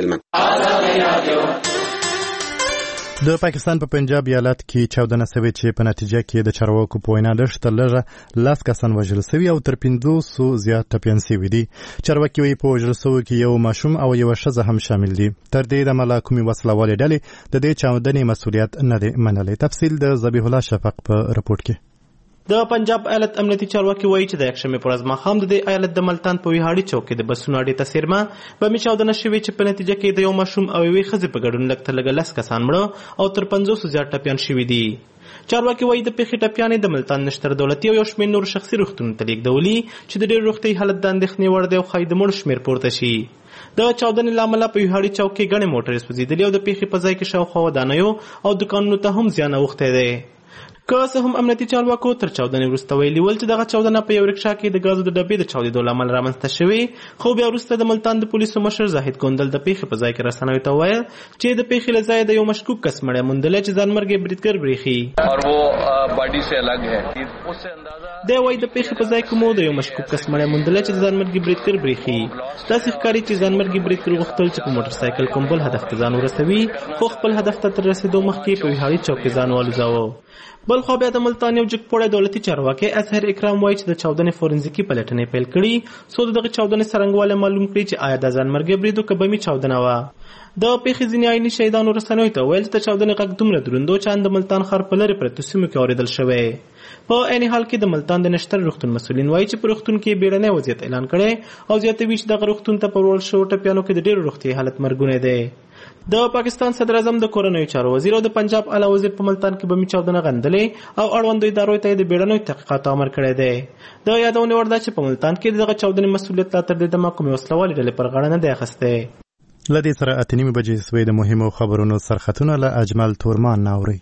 هلمند. د پاکستان په پنجاب ایالت کې 14 سوي چې په نتیجه کې د چارواکو په وینا لږ تر لږه 10 کسان وژل شوي او تر 500 زیات ټپیان شوي دي. چارواکي وایي په وژل شویو کې یو ماشوم او یو ښځه هم شامل دي. تر دې دمه کومې وسلوالې ډلې د دې چاودنې مسؤلیت نه دی منلی. تفصیل د ذبیح الله شفق په رپورټ کې. د پنجاب ایالت امنیتي چارواکي وایي چې د یکشنبې پر ورځ ماښام د دې ایالت د ملتان په ویهاړي چوک کې د بسونو اډې ته څیرمه بمې چاودنه شوې چې په نتیجه کې د یو ماشوم او یوې ښځې په ګډون لږ تر لږه 10 کسان مړه او تر 500 زیات ټپیان شوي دي. چارواکي وایي د پیښې ټپیانې د ملتان نشتر دولتي او یو شمېر نورو شخصي روغتونونو ته لیږدولي چې د ډېر روغتیایي حالت د اندېښنې وړ دی او ښایي د مړو شمېر پورته شي. د چاودنې له امله په ویهاړي چوک کې ګڼې موټرې سوځېدلې او د پیښې په ځای کې شاوخوا ودانیو او دوکانونو ته هم زیان اوښتی دی. که څه هم امنیتي چارواکو تر چاودنې وروسته ویلي ول چې دغه چاودنه په یو رکشا کې د ګازو د ډبې د چاودېدو له امله رامنځته شوې، خو بیا وروسته د ملتان د پولیسو مشر زاهد ګوندل د پیښې په ځای کې رسنیو ته وویل چې د پیښې له ځایه د یو مشکوک کس مړی موندلی چې ځانمرګي بریدګر برېښي. دی وایي د پیښې په ځای کې مو د یو مشکوک کس مړی موندلی چې ځانمرګي بریدګر برېښي. داسې ښکاري چې ځانمرګي بریدګر غوښتل چې په موټر سایکل کوم بل هدف ته ځان ورسوي، خو خپل هدف ته تر رسېدو مخکې په ویهاړي چوک کې ځان والوځاوه. بل خو بیا د ملتان یو جګپوړی دولتي چارواکی اظهر اکرام وایي چې د چاودنې فورنزیکي پلټنې پیل کړي څو د دغه چاودنې څرنګوالی معلوم کړي چې آیا دا ځانمرګي برید و که بمي چاودنه وه. د پیښې ځینې عیني شهیدانو رسنیو ته ویل چې د چاودنې غږ دومره دروند و چې ان د ملتان ښار په لرې پرتو سیمو کې اورېدل شوی. په عین حال کې د ملتان د نشتر روغتون مسؤلین وایي چې په روغتون کې بیړنی وضعیت اعلان کړی او زیاتوي چې دغه روغتون ته په وړل شوو ټپیانو کې د ډېرو روغتیایي حالت مرګونی دی. د پاکستان صدر اعظم د کورنیو چارو وزیر او د پنجاب اعلی وزیر په ملتان کې بمي چاودنه غندلې او اړوندو ادارو ته د بیړنیو تحقیقاتو امر کړی دی. د یادونې وړ ده چې په ملتان کې دغه چاودنې مسؤلیت لا تر دې دمه کومې وسلوالې ډلې پر غاړه نه دی اخیستی. له دې سره 8:30 بجې سوې د مهمو خبرونو سرخطونه له اجمل تورمان ناوري.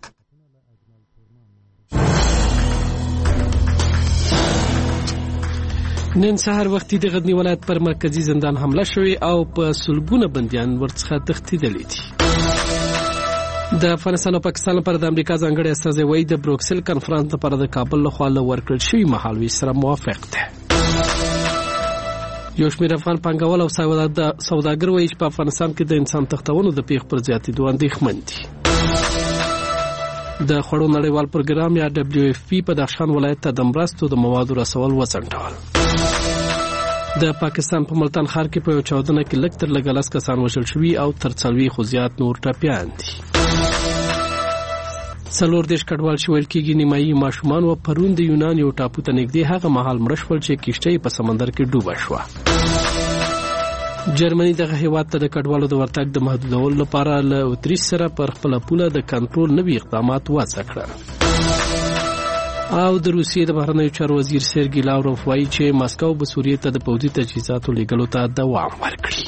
نن سهار وختي د غزنی ولایت پر مرکزی زندان حمله شوې او په سلګونه بنديان ورڅخه تښتېدلي دي. د افغانستان او پاکستان لپاره د امریکا ځانګړی استازی وایي د بروکسل کنفرانس لپاره د کابل لخوا له ورکړل شوي مهالویش سره موافق دی. یو شمېر افغان پانګوال او سوداګر وایي چې په افغانستان کې د انسان تښتونو د پیښ پر زیاتېدو اندېښمن دي. د خوړو نړیوال پروګرام یا WFP په دخشان ولایت ته د مرستو د موادو رسول وځنډول. د پاکستان په ملتان ښار کې په یو چاودنه کې لږ تر لږه 10 کسان وژل شوي او تر 40 زیات نور ټپیان دي. 40 کډوال چې ویل کېږي نیمایي ماشومان و پرون د یونان یو ټاپو ته نږدې هغه مهال مړه شول چې کشتۍ په سمندر کې ډوبه شوه. جرمني دغه هیواد ته د کډوالو د ورتګ د محدودولو لپاره له اتریش سره پر خپله پوله د کنټرول نوي اقدامات وضع کړل. او د روسیې د بهرنیو چارو وزیر سرګي لاوروف وایي چې ماسکو به سوریې ته د پوځي تجهیزاتو لیږلو ته دوام ورکړي.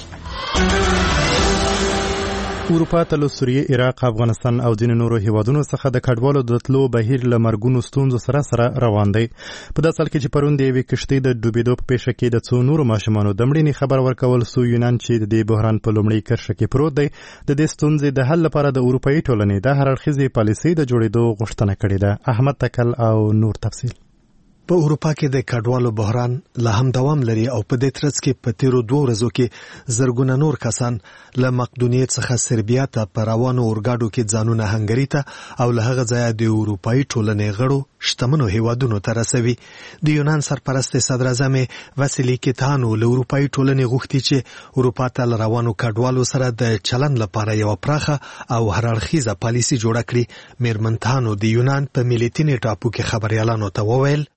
اروپا ته له سوریې، عراق، افغانستان او ځینو نورو هیوادونو څخه د کډوالو د تلو بهیر له مرګونو ستونزو سره روان دی. په داسې حال کې چې پرون د یوې کښتۍ د ډوبېدو په پیښه کې د څو نورو ماشومانو د مړینې خبر ورکول سو، یونان چې د دې بحران په لومړۍ کرښه کې پروت دی د دې ستونزې د حل لپاره د اروپایي ټولنې د هر اړخیزې پالیسۍ د جوړېدو غوښتنه کړې ده. احمد تکل او نور تفصیل. په اروپا کې د کډوالو بحران لا هم دوام لري او په دې ترڅ کې په تیرو 2 ورځو کې زرګونه نور کسان له مقدونیې څخه سربیا ته په روانو اورګاډو کې ځانونه هنګري ته او له هغه ځایه د اروپایي ټولنې غړو شتمنو هیوادونو ته رسوي. د یونان سرپرست صدر اعظم واسیلی کیتانو له اروپایي ټولنې غوښتي چې اروپا ته له روانو کډوالو سره د چلند لپاره یو پراخه او هر اړخیزه پالیسي جوړه کړي. میرمنتانو د یونان په میلیتینې ټاپو کې خبريالانو ته وویل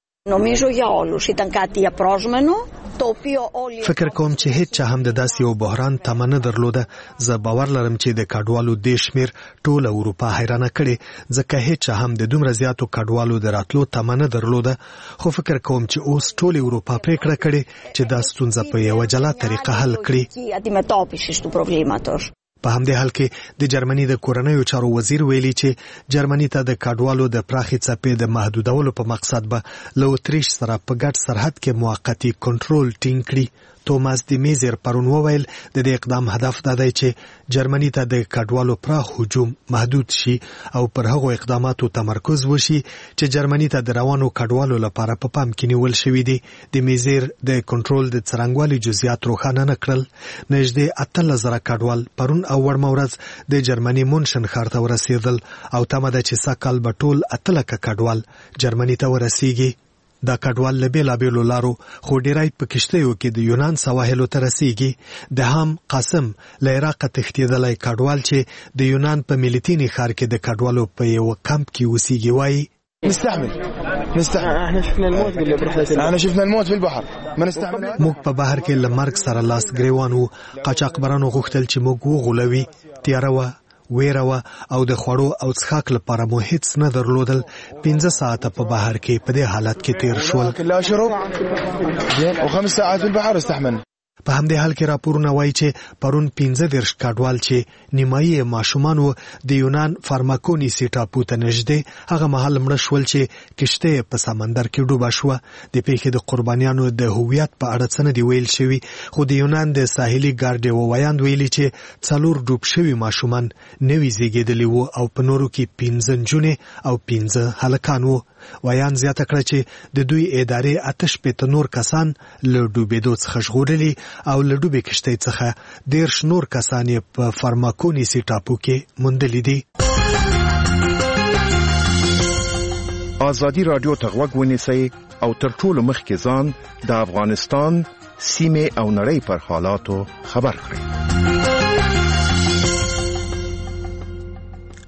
فکر کوم چې هیڅ چا هم د داسې یو بحران تمه نه درلوده. زه باور لرم چې د کډوالو د شمیر ټوله اروپا حیرانه کړي ځکه هیڅ چا هم د دومره زیاتو کډوالو د راتلو تمه نه درلوده. خو فکر کوم چې اوس ټوله اروپا پریکړه کړي چې دا ستونزه په یو جلا طریقه حل کړي. په همدې حال کې د جرمني د کورنیو چارو وزیر ویلي چې جرمني ته د کډوالو د پراخې څپې د محدودولو په مقصد به له اتریش سره په ګډ سرحد کې موقتی کنټرول ټینګ کړي. توماس دی میزر پرون وویل د دې اقدام هدف دا دی چې جرمني ته د کډوالو پراخ هجوم محدود شي او پر هغو اقداماتو تمرکز وشي چې جرمني ته د روانو کډوالو لپاره په پام کې نیول شوي دي. د میزر د کنټرول د څرنګوالي جزئیات روښانه نه کړل. نږدې 18,000 کډوال پرون او وړمه ورځ د جرمني مونشن ښار ته ورسېدل او تمه ده چې سږ کال به ټول 8,00,000 کډوال جرمني ته ورسیږي. دا کډوال له بېلابېلو لارو خو ډېری په کښتیو کې د یونان سواحلو ته رسیږي. د هام قاسم له عراقه تښتېدلی کډوال چې د یونان په میلیتینې ښار کې د کډوالو په یو کمپ کې اوسیږي وایي موږ په بحر کې له مرګ سره لاس ګریوان وو. قاچاقبرانو غوښتل چې موږ وغولوي. تیاره وه، ویره وه او د خوړو او څښاک لپاره مو هیڅ نه درلودل. 15 ساعته په بحر کې په دې حالت کې تیر شول. په همدې حال کې راپورونه وایي چې پرون 15 کډوال چې نیمایي ماشومان وو د یونان فارماکونیسي ټاپو ته نږدې هغه مهال مړه شول چې کشتۍ په سمندر کې ډوبه شوه. د پیښې د قربانیانو د هویت په اړه څه نه دي ویل شوي، خو د یونان د ساحلي ګارډ وویاند ویلي چې 4 ډوب شوي ماشومان نوي زیږېدلي وو او په نورو کې 15 نجونې او 15 هلکان وو. ویان زیاته کړه چې د دوی ادارې 8 نور کسان له ډوبېدو څخه ژغورلي او له ډوبې کښتۍ څخه 13 نور کسان یې په فارماکونیسي ټاپو کې موندلي دي. ازادي رادیو ته غوږ ونیسئ او تر ټولو مخکې ځان د افغانستان سیمې او نړۍ پر حالاتو خبر کړئ.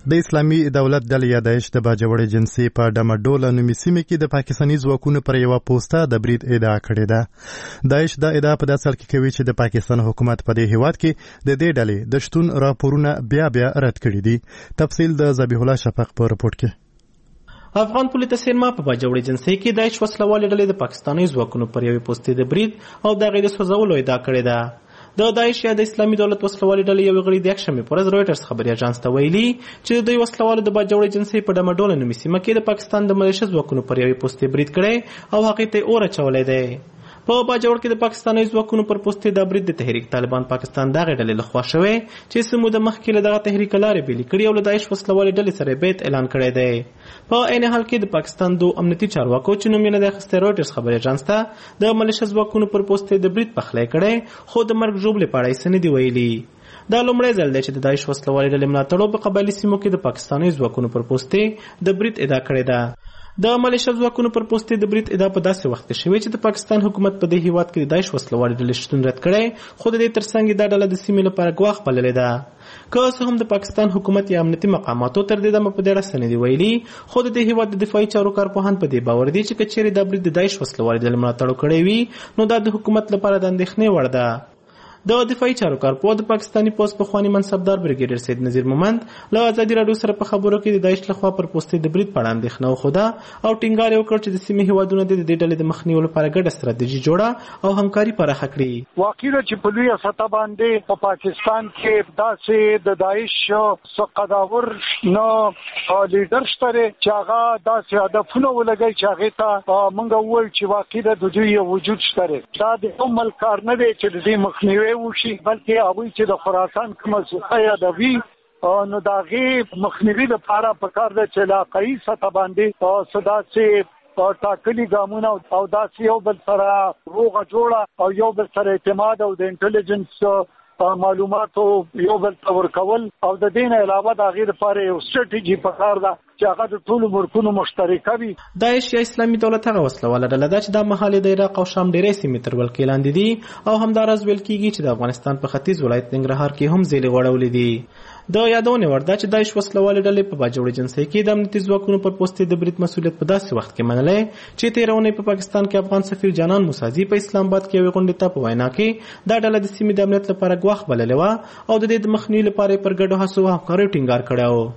د اسلامي دولت ډلې یا داعش د باجوړې جنسي په ډمډول نومي سیمه کې د پاکستاني ځواکونو پر یو پوسټه د برید ادعا کړې ده. داعش دا ادعا په داسې حال کې کوي چې د پاکستان حکومت په دې هیواد کې د دې ډلې د شتون راپورونه بیا رد کړي دي. تفصیل د ذبیح الله شفق په رپورت کې. افغان پولیس سیمه په باجوړې جنسي کې داعش وسلوالې ډلې د پاکستاني ځواکونو پر یوې پوسټې د برید او د غیر سوځولو ادعا کړې ده. د داعش یا د اسلامي دولت وسلوالې ډلې یو غړي د یکشنبه پر ورځ رويټرز خبري اژانس ته ویلي چې دوی وسلوالو د باجوړې جنسي په ډمډول نومي سیمه کې د پاکستان د ملیشیا ځواکونو پر یوې پوسټې برید کړي او هغه ته اور اچولې ده. په باجوړ کې د پاکستاني ځواکونو پر پوسټې د برید د تحریک طالبان پاکستان دغه ډلې لخوا شوی چې سمو د مخکې له دغه تحریک لارې بیل کړي او له داعش وسلوالې ډلې سره بیت اعلان کړی دی. په عین حال کې د پاکستان دوه امنیتي چارواکو چې نوم یې نه دی اخیستی رويټرز خبري اژانس ته د ملیشیا ځواکونو پر پوسټې د برید پخلی کړی خو د مرګ ژوبلې په اړه یې څه نه دي ویلي. دا لومړی ځل دی چې د داعش وسلوالې ډلې ملاتړو په قبایلي سیمو کې د پاکستاني ځواکونو پر پوسټې د برید ادعا کړې ده. د ملیشیا ځواکونو پر پوسټې د برید ادعا په داسې وخت کې شوې چې د پاکستان حکومت په دې هیواد کې د داعش وسلوالې ډلې شتون رد کړی خو د دې ترڅنګ دا ډله د سیمې لپاره ګواښ بللې ده. که څه هم د پاکستان حکومت یا امنیتي مقاماتو تر دې دمه په دې اړه څه نه دي ویلي خو د دې هیواد د دفاعي چارو کارپوهان په دې باور دي چې که چیرې دا برید د داعش وسلوالې ډلې ملاتړ کړی وي نو دا د حکومت لپاره د اندېښنې وړ ده. د دفاعي چارو کارپوه د پاکستاني پوسټ پخوانی منصبدار بریګیډر سید نذیر مومند له ازادي راډیو سره په خبرو کې د داعش لخوا پر پوسټې د برید په اړه اندېښنه وښوده او ټینګار یې وکړ چې د سیمې هیوادونو د دې ډلې د مخنیوي لپاره ګډه ستراتیژي جوړه او همکاري پراخه کړي. واقعي چې په لویه سطح باندې په پاکستان کې داسې د داعش څخه نه لیډر شته چې هغه داسې هدفونه ولګي چې هغه ته موږ وویل چې واقعي د دوی وجود شته. دا د عمل کار نه دی چې د دې مخنیوي وشي بلکې هغوی چې د خراسان کومه سوخه یادوي نو د هغې مخنیوي لپاره پکار ده چې علاقایي سطح باندې څه داسې ټاکلي ګامونه او داسې یو بل سره روغه جوړه او یو بل سره اعتماد او د انټلیجنس معلوماتو یو بل ته ورکول او د دې نه علاوه د هغې لپاره یو سټریټیجي پکار ده چې هغه د ټولو ملکونو مشترکه وي. داعش یا اسلامي دولت هغه وسلواله ډله ده چې دا مهال د عراق او شام ډېرې سیمې تر ولکې لاندې دي او همداراز ویل کېږي چې د افغانستان په ختیځ ولایت ننګرهار کې هم زیلې غوړولې دي. د یادونې وړ ده چې داعش وسلوالې ډلې په باجوړې جنسي کې د امنیتي ځواکونو پر پوسټې د برید مسؤلیت په داسې وخت کې منلی چې تېره اونۍ په پاکستان کې افغان سفیر جانان موسازي په اسلام آباد کې یوې غونډې ته په وینا کې دا ډله د سیمې د امنیت لپاره ګواښ بللې وه او د دې د مخنیوي لپاره یې پر ګډو هڅو او همکاریو ټینګار کړی و.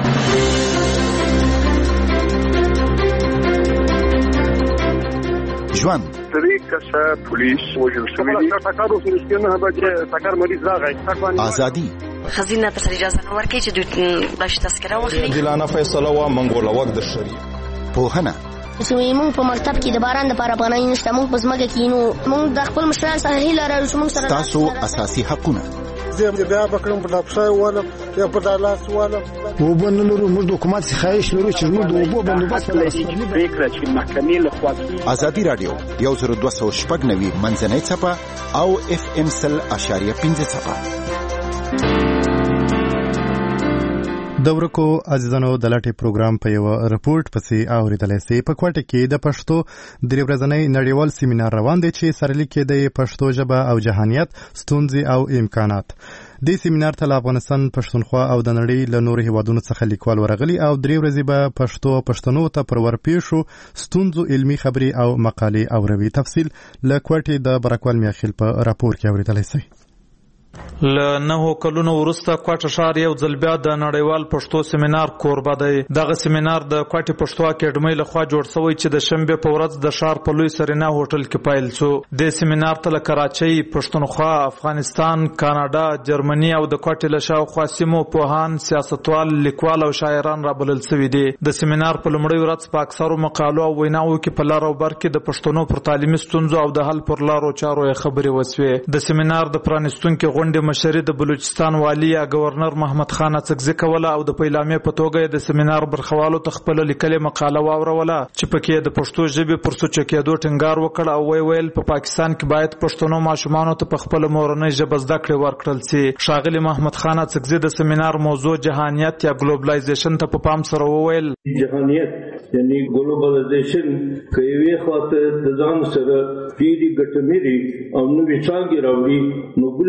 ژوند پولیس وجل شوی دی ټاکارو سره به ټاکار مریض راغی ازادي خزینه ته اجازه نه ورکړي چې دوی باش تذکره واخلي دلانه فیصله وا منګول وخت د شری پوهنه چې موږ په مکتب کې د باران لپاره پناه نشته موږ په ځمکه کې نو موږ د خپل مشران سره هیله لرو چې موږ سره تاسو اساسي حقونه زه بیا بکرم په لپسای واله یا په دالاس واله وبنلرو موږ د حکومت څخه خواهش لرو چې موږ د وبو بندوبست لپاره فکر چې محکمې له خوا ازادي رادیو 1290 منځنۍ چپه او اف ام 0.5 چپه د ورکو عزیزانو د لاټي پروګرام په یو رپورت پسې اوریدلای سي. په کوټه کې د پښتو درې ورځنی نړیوال سیمینار روان دی چې سرلیک کې د پښتو ژبه او جهانیت ستونزې او امکانات. د سیمینار ته افغانستان پښتونخوا او د نړۍ له نورو هیوادونو څخه لیکوال ورغلي او درې ورځې به پښتو پښتنو ته پر ورپېښو ستونزو علمي خبري او مقالې اوروي. تفصیل له کوټې د برکوال میاخیل په راپور کې اوریدلای سي. ل 9 کلونو وروسته کوټه ښار یو ځل بیا د نړیوال پښتو سیمینار کوربه دی. دغه سیمینار د کوټه پښتو اکیډمۍ لخوا جوړ شوی چې د شنبه په ورځ د ښار په لوی سرینا هوټل کې پیل شو. د سیمینار ته کراچۍ، پښتونخوا، افغانستان، کاناډا، جرمني او د کوټه له شاوخوا سیمو پوهان، سیاستوال، لیکوال او شاعران رابلل شوي دي. د سیمینار په لومړۍ ورځ په اکثرو مقالو او ویناوو کې په لار او بر کې د پښتنو پر تعلیمي ستونزو او د حل پر لارو چارو خبرې وسوې. د سیمینار د پرانیستونکو غونډې مشري د بلوچستان والی یا گورنر محمد خان اڅکزي کوله او د پیلامې په توګه د سیمینار برخوالو تخپل لیکلې مقاله واوروله چې پکې د پښتو ژبې پر سوچ کېدو ټینګار وکړ او ویل په پاکستان کې باید پښتنو ماشومانو ته په خپل مورنۍ ژبه زده کړې ورکړل شي. ښاغلي محمد خان اڅکزي د سیمینار موضوع جهانیت یا ګلوبلایزیشن ته په پام سره وویل. جهانیت یعنی ګلوبلایزیشن کوي خاطر د ځان سره ډېری ګټمري او نوې څنګه راوړي نو بل خاطر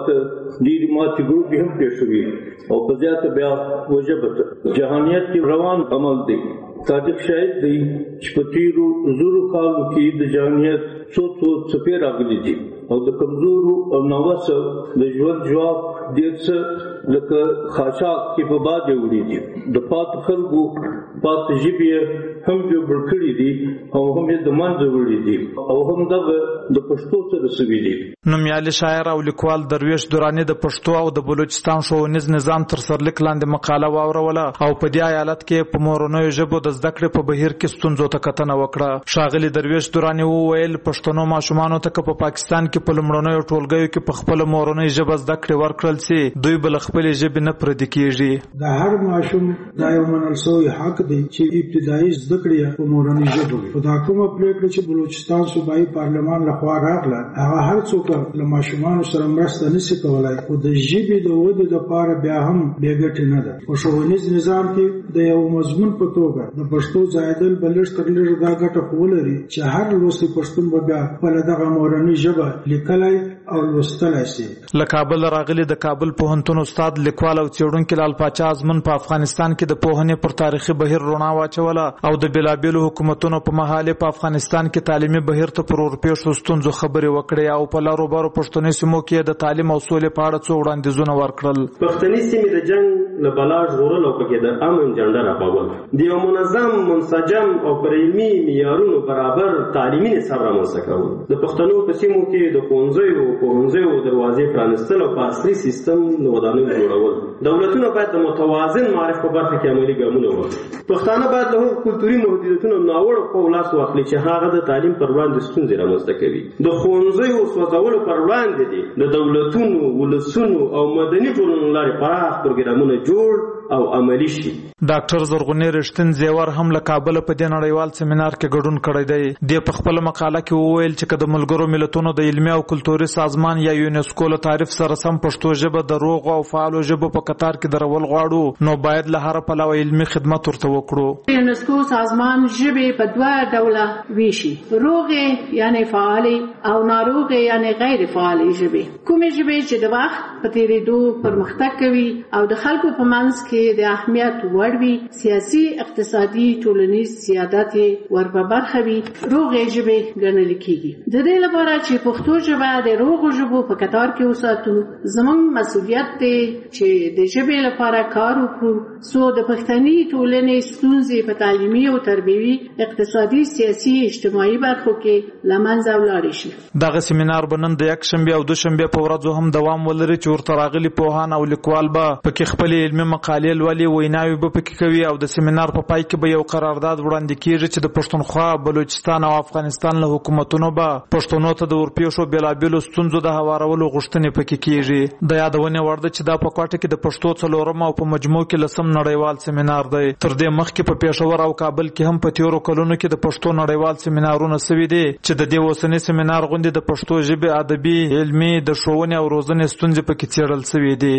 ډېرې ماتې ګروپې هم پرې شوي او په زیاته بیا وژبه جهانیت کې روان عمل دی. تاریخ شاهد دی چې په تېرو زرو کالو کې د جهانیت څو څپې راغلي دي او د کمزورو او ناوسو د ژوند جواب ډېر څه لکه خاشاک کې په باد وړي دي. د پاتې خلکو پاتې ژبې هم جوړ کړي دي او هم یې د منځه وړي دي او هم دغه د پښتو سره سوي دي. نومیالي شاعر او لیکوال درویش دراني د پښتو او د بلوچستان ښوونیز نظام تر سرلیک لاندې مقاله واوروله او په دې ایالت کې په مورنیو ژبو د زده کړې په بهیر کې ستونزو ته کتنه وکړه. ښاغلي درویش دراني وویل پښتنو ماشومانو ته په پاکستان کې په لومړنیو ټولګیو کې په خپل مورنۍ ژبه زده کړې ورکړل سي دوی بل خپل ژبه نه پردي کیږي. د هر ماشوم دا یو منل شوی حق دی چې ابتدایي زده کړې په مورنۍ ژبه وي. خو دا کومه پریکړه چې بلوچستان صوبایي پارلمان لخوا راغله هغه هر څوک له ماشومانو سره مرسته نشي کولای او د ژبې د ودې لپاره بیا هم بې ګټې نه ده. په ښوونیز نظام کې د یو مضمون په توګه د پښتو ځایدل به لږ تر لږه دا ګټه خو ولري چې هر لوستی پښتون به بیا خپله دغه مورنۍ ژبه لیکلی او لوستلی شي. له کابل راغلي د کابل پوهنتون استاد لیکوال او څېړونکي لال پاچا ازمن په افغانستان کې د پوهنې پر تاریخي بهیر رڼا واچوله او د بېلابېلو حکومتونو په مهال په افغانستان کې تعلیمي بهیر ته پر ورپېښو ستونزو خبرې وکړې او په لارو بارو پښتني سیمو کې د تعلیم او سولې په اړه څو وړاندیزونه ورکړل. پښتني سیمې د جنګ له بلا ژغورل او پکې د امن جنډه راپاول د یو منظم منسجم او پر علمي معیارونو برابر تعلیمي نصاب رامنځته کول د پښتنو په سیمو کې د پوهنځیو دروازې پرانیستل او په عصري سیستم د ودانیو جوړول. دولتونه باید د متوازن معرف په برخه کې عملي ګامونه واخلي. پښتانه باید له کلتوري محدودیتونو ناوړه په لاس واخلي چې هغه د تعلیم پر وړاندې ستونزې رامنځته کوي. د ښوونځیو سوځولو پر وړاندې دي د دولتونو ولسونو او مدني ټولنو لارې پراخ پروګرامونه جوړ او عملی شي. ډاکټر زرغونی رښتین زیور هم له کابل په دې نړیوال سیمینار کې ګډون کړی دی. د په خپل مقاله کې وویل چې د ملګرو ملتونو د علمي او کلتوري سازمان یا یونسکو له تعریف سره سم پښتو ژبه د روغ او فعالو ژبو په قطار کې درول غواړو نو باید له هر پلوه علمي خدمت ورته وکړو. یونسکو سازمان ژبې په دوه ډوله ویشي، روغې یعنی فعالې او ناروغې یعنی غیر فعالې ژبې. کومې ژبې چې د وخت په تیریدو پرمختګ کوي او د خلکو په منځ کې د اهمیت وړ وي، سیاسي اقتصادي ټولنیز سیادت ور په برخه وي، روغې ژبې ګڼل کیږي. د دې لپاره چې پښتو ژبه د روغو ژبو په قطار کې وساتو زموږ مسؤلیت دی چې د ژبې لپاره کار وکړو څو د پښتني ټولنې ستونزې په تعلیمي او تربیوي اقتصادي سیاسي اجتماعي برخو کې له منځه ولاړې شي. دغه سیمینار به نن د یکشنبې او دوشنبې په ورځو هم دوام ولري چې ورته راغلي پوهان او لیکوال به پکې خپل علمي مقالې لولي، ویناوې به پکې کوي او د سیمینار په پای کې به یو قرارداد وړاندې کیږي چې د پښتونخوا، بلوچستان او افغانستان له حکومتونو به پښتنو ته د ورپېښو بېلابېلو ستونزو د هوارولو غوښتنې پکې کیږي. د یادونې وړ ده چې دا په کوټه کې د پښتو 4 او په مجموع کې 10 نړیوال سیمینار دی. تر دې مخکې په پېښور او کابل کې هم په تیرو کلونو کې د پښتو نړیوال سیمینارونه سوي دي چې د دې اوسنی سیمینار غونډې د پښتو ژبې ادبي، علمي، د ښوونې او روزنې ستونزې پکې څېړل سوي دي.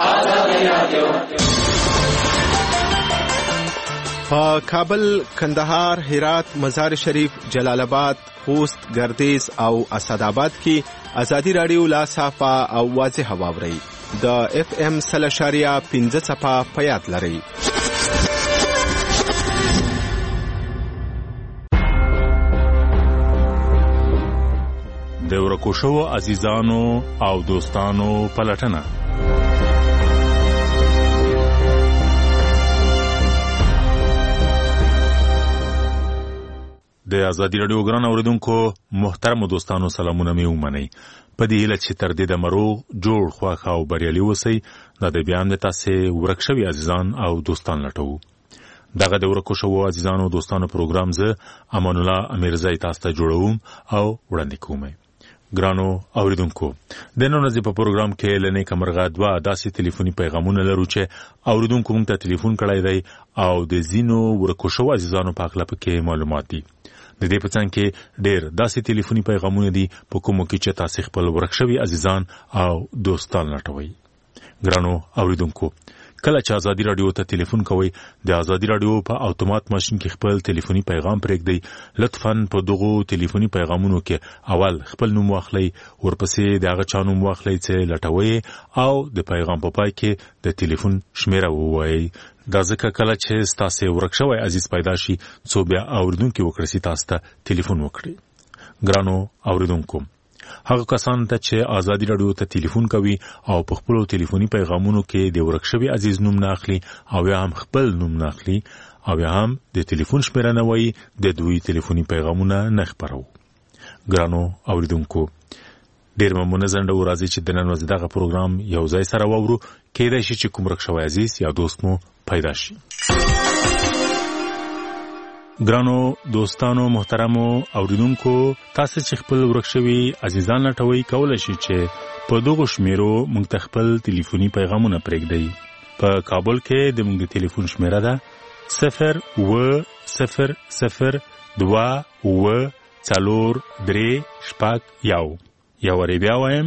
په کابل، کندهار، هرات، مزار شریف، جلال آباد، خوست، ګردیز او اسداباد کې ازادي رادیو لا صافه او واضح واوري د FM 0.5 صفه په یاد لري. د ورکوشو عزیزانو او دوستانو پلټنه د ازادي رادیو ګران اوریدونکو محترم دوستانو سلامونه مې ومنئ. په دې هیله چې تر دې د مرو جوړ خواخه او بریالي اوسئ. دا د بیان د تاسې ورک شوي عزیزان او دوستان لټوو. دغه د ورکو شوو عزیزانو او دوستانو پروګرام زه امان الله امیرزی تاسو ته جوړوم او وړاندې کوم. ګرانو اوریدونکو، د نن ورځې په پروګرام کې لنې کمرغه دوا داسې ټلیفوني پیغامونه لرو چې اوریدونکو موږ ته ټلیفون کړی دی او د زینو ورکو شوو عزیزانو په اړه پکې معلومات دي. د دې په څنګ کې ډېر داسې ټلیفوني پیغامونه دي په کومو کې چې تاسو خپل ورک شوي عزیزان او دوستان لټوي. ګرانو اوریدونکو، کله چې ازادي رادیو ته ټلیفون کوئ د ازادي رادیو په اتومات ماشين کې خپل ټلیفوني پیغام پرېږدئ. لطفاً په دغو ټلیفوني پیغامونو کې اول خپل نوم واخلئ، ورپسې د هغه چا نوم واخلئ چې لټوئ او د پیغام په پای کې د ټلیفون شمیره ووایئ. دا ځکه کله چې ستاسو ورک شوی عزیز پیدا شي څو بیا اوریدونکو وکړي تاسو ته ټلیفون وکړي. ګرانو اوریدونکو، هغه کسان ته چې ازادي رادیو ته ټلیفون کوي او په خپل ټلیفوني پیغامونو کې د ورک شوی عزیز نوم نه اخلي او یا هم خپل نوم نه اخلي او یا هم د ټلیفون شمیره نه وایي، د دوی ټلیفوني پیغامونه نه خپرو. ګرانو اوریدونکو، ډیر ممنونه زنده ورازي چې د نن ورځې دغه پروګرام یو ځای سره وورو. کېدای شي چې کوم ورک شوی عزیز یا دوست مو پیدا شي. ګرانو دوستانو محترمو اوریدونکو، تاسو چې خپل ورک شوی عزیزان لټوي کولای شي چې په دغه شمیرو موږ ته خپل ټلیفوني پیغامونه پرېږدئ. په کابل کې د موږ د ټلیفون شمیره ده 02004 یا وری بیا وایم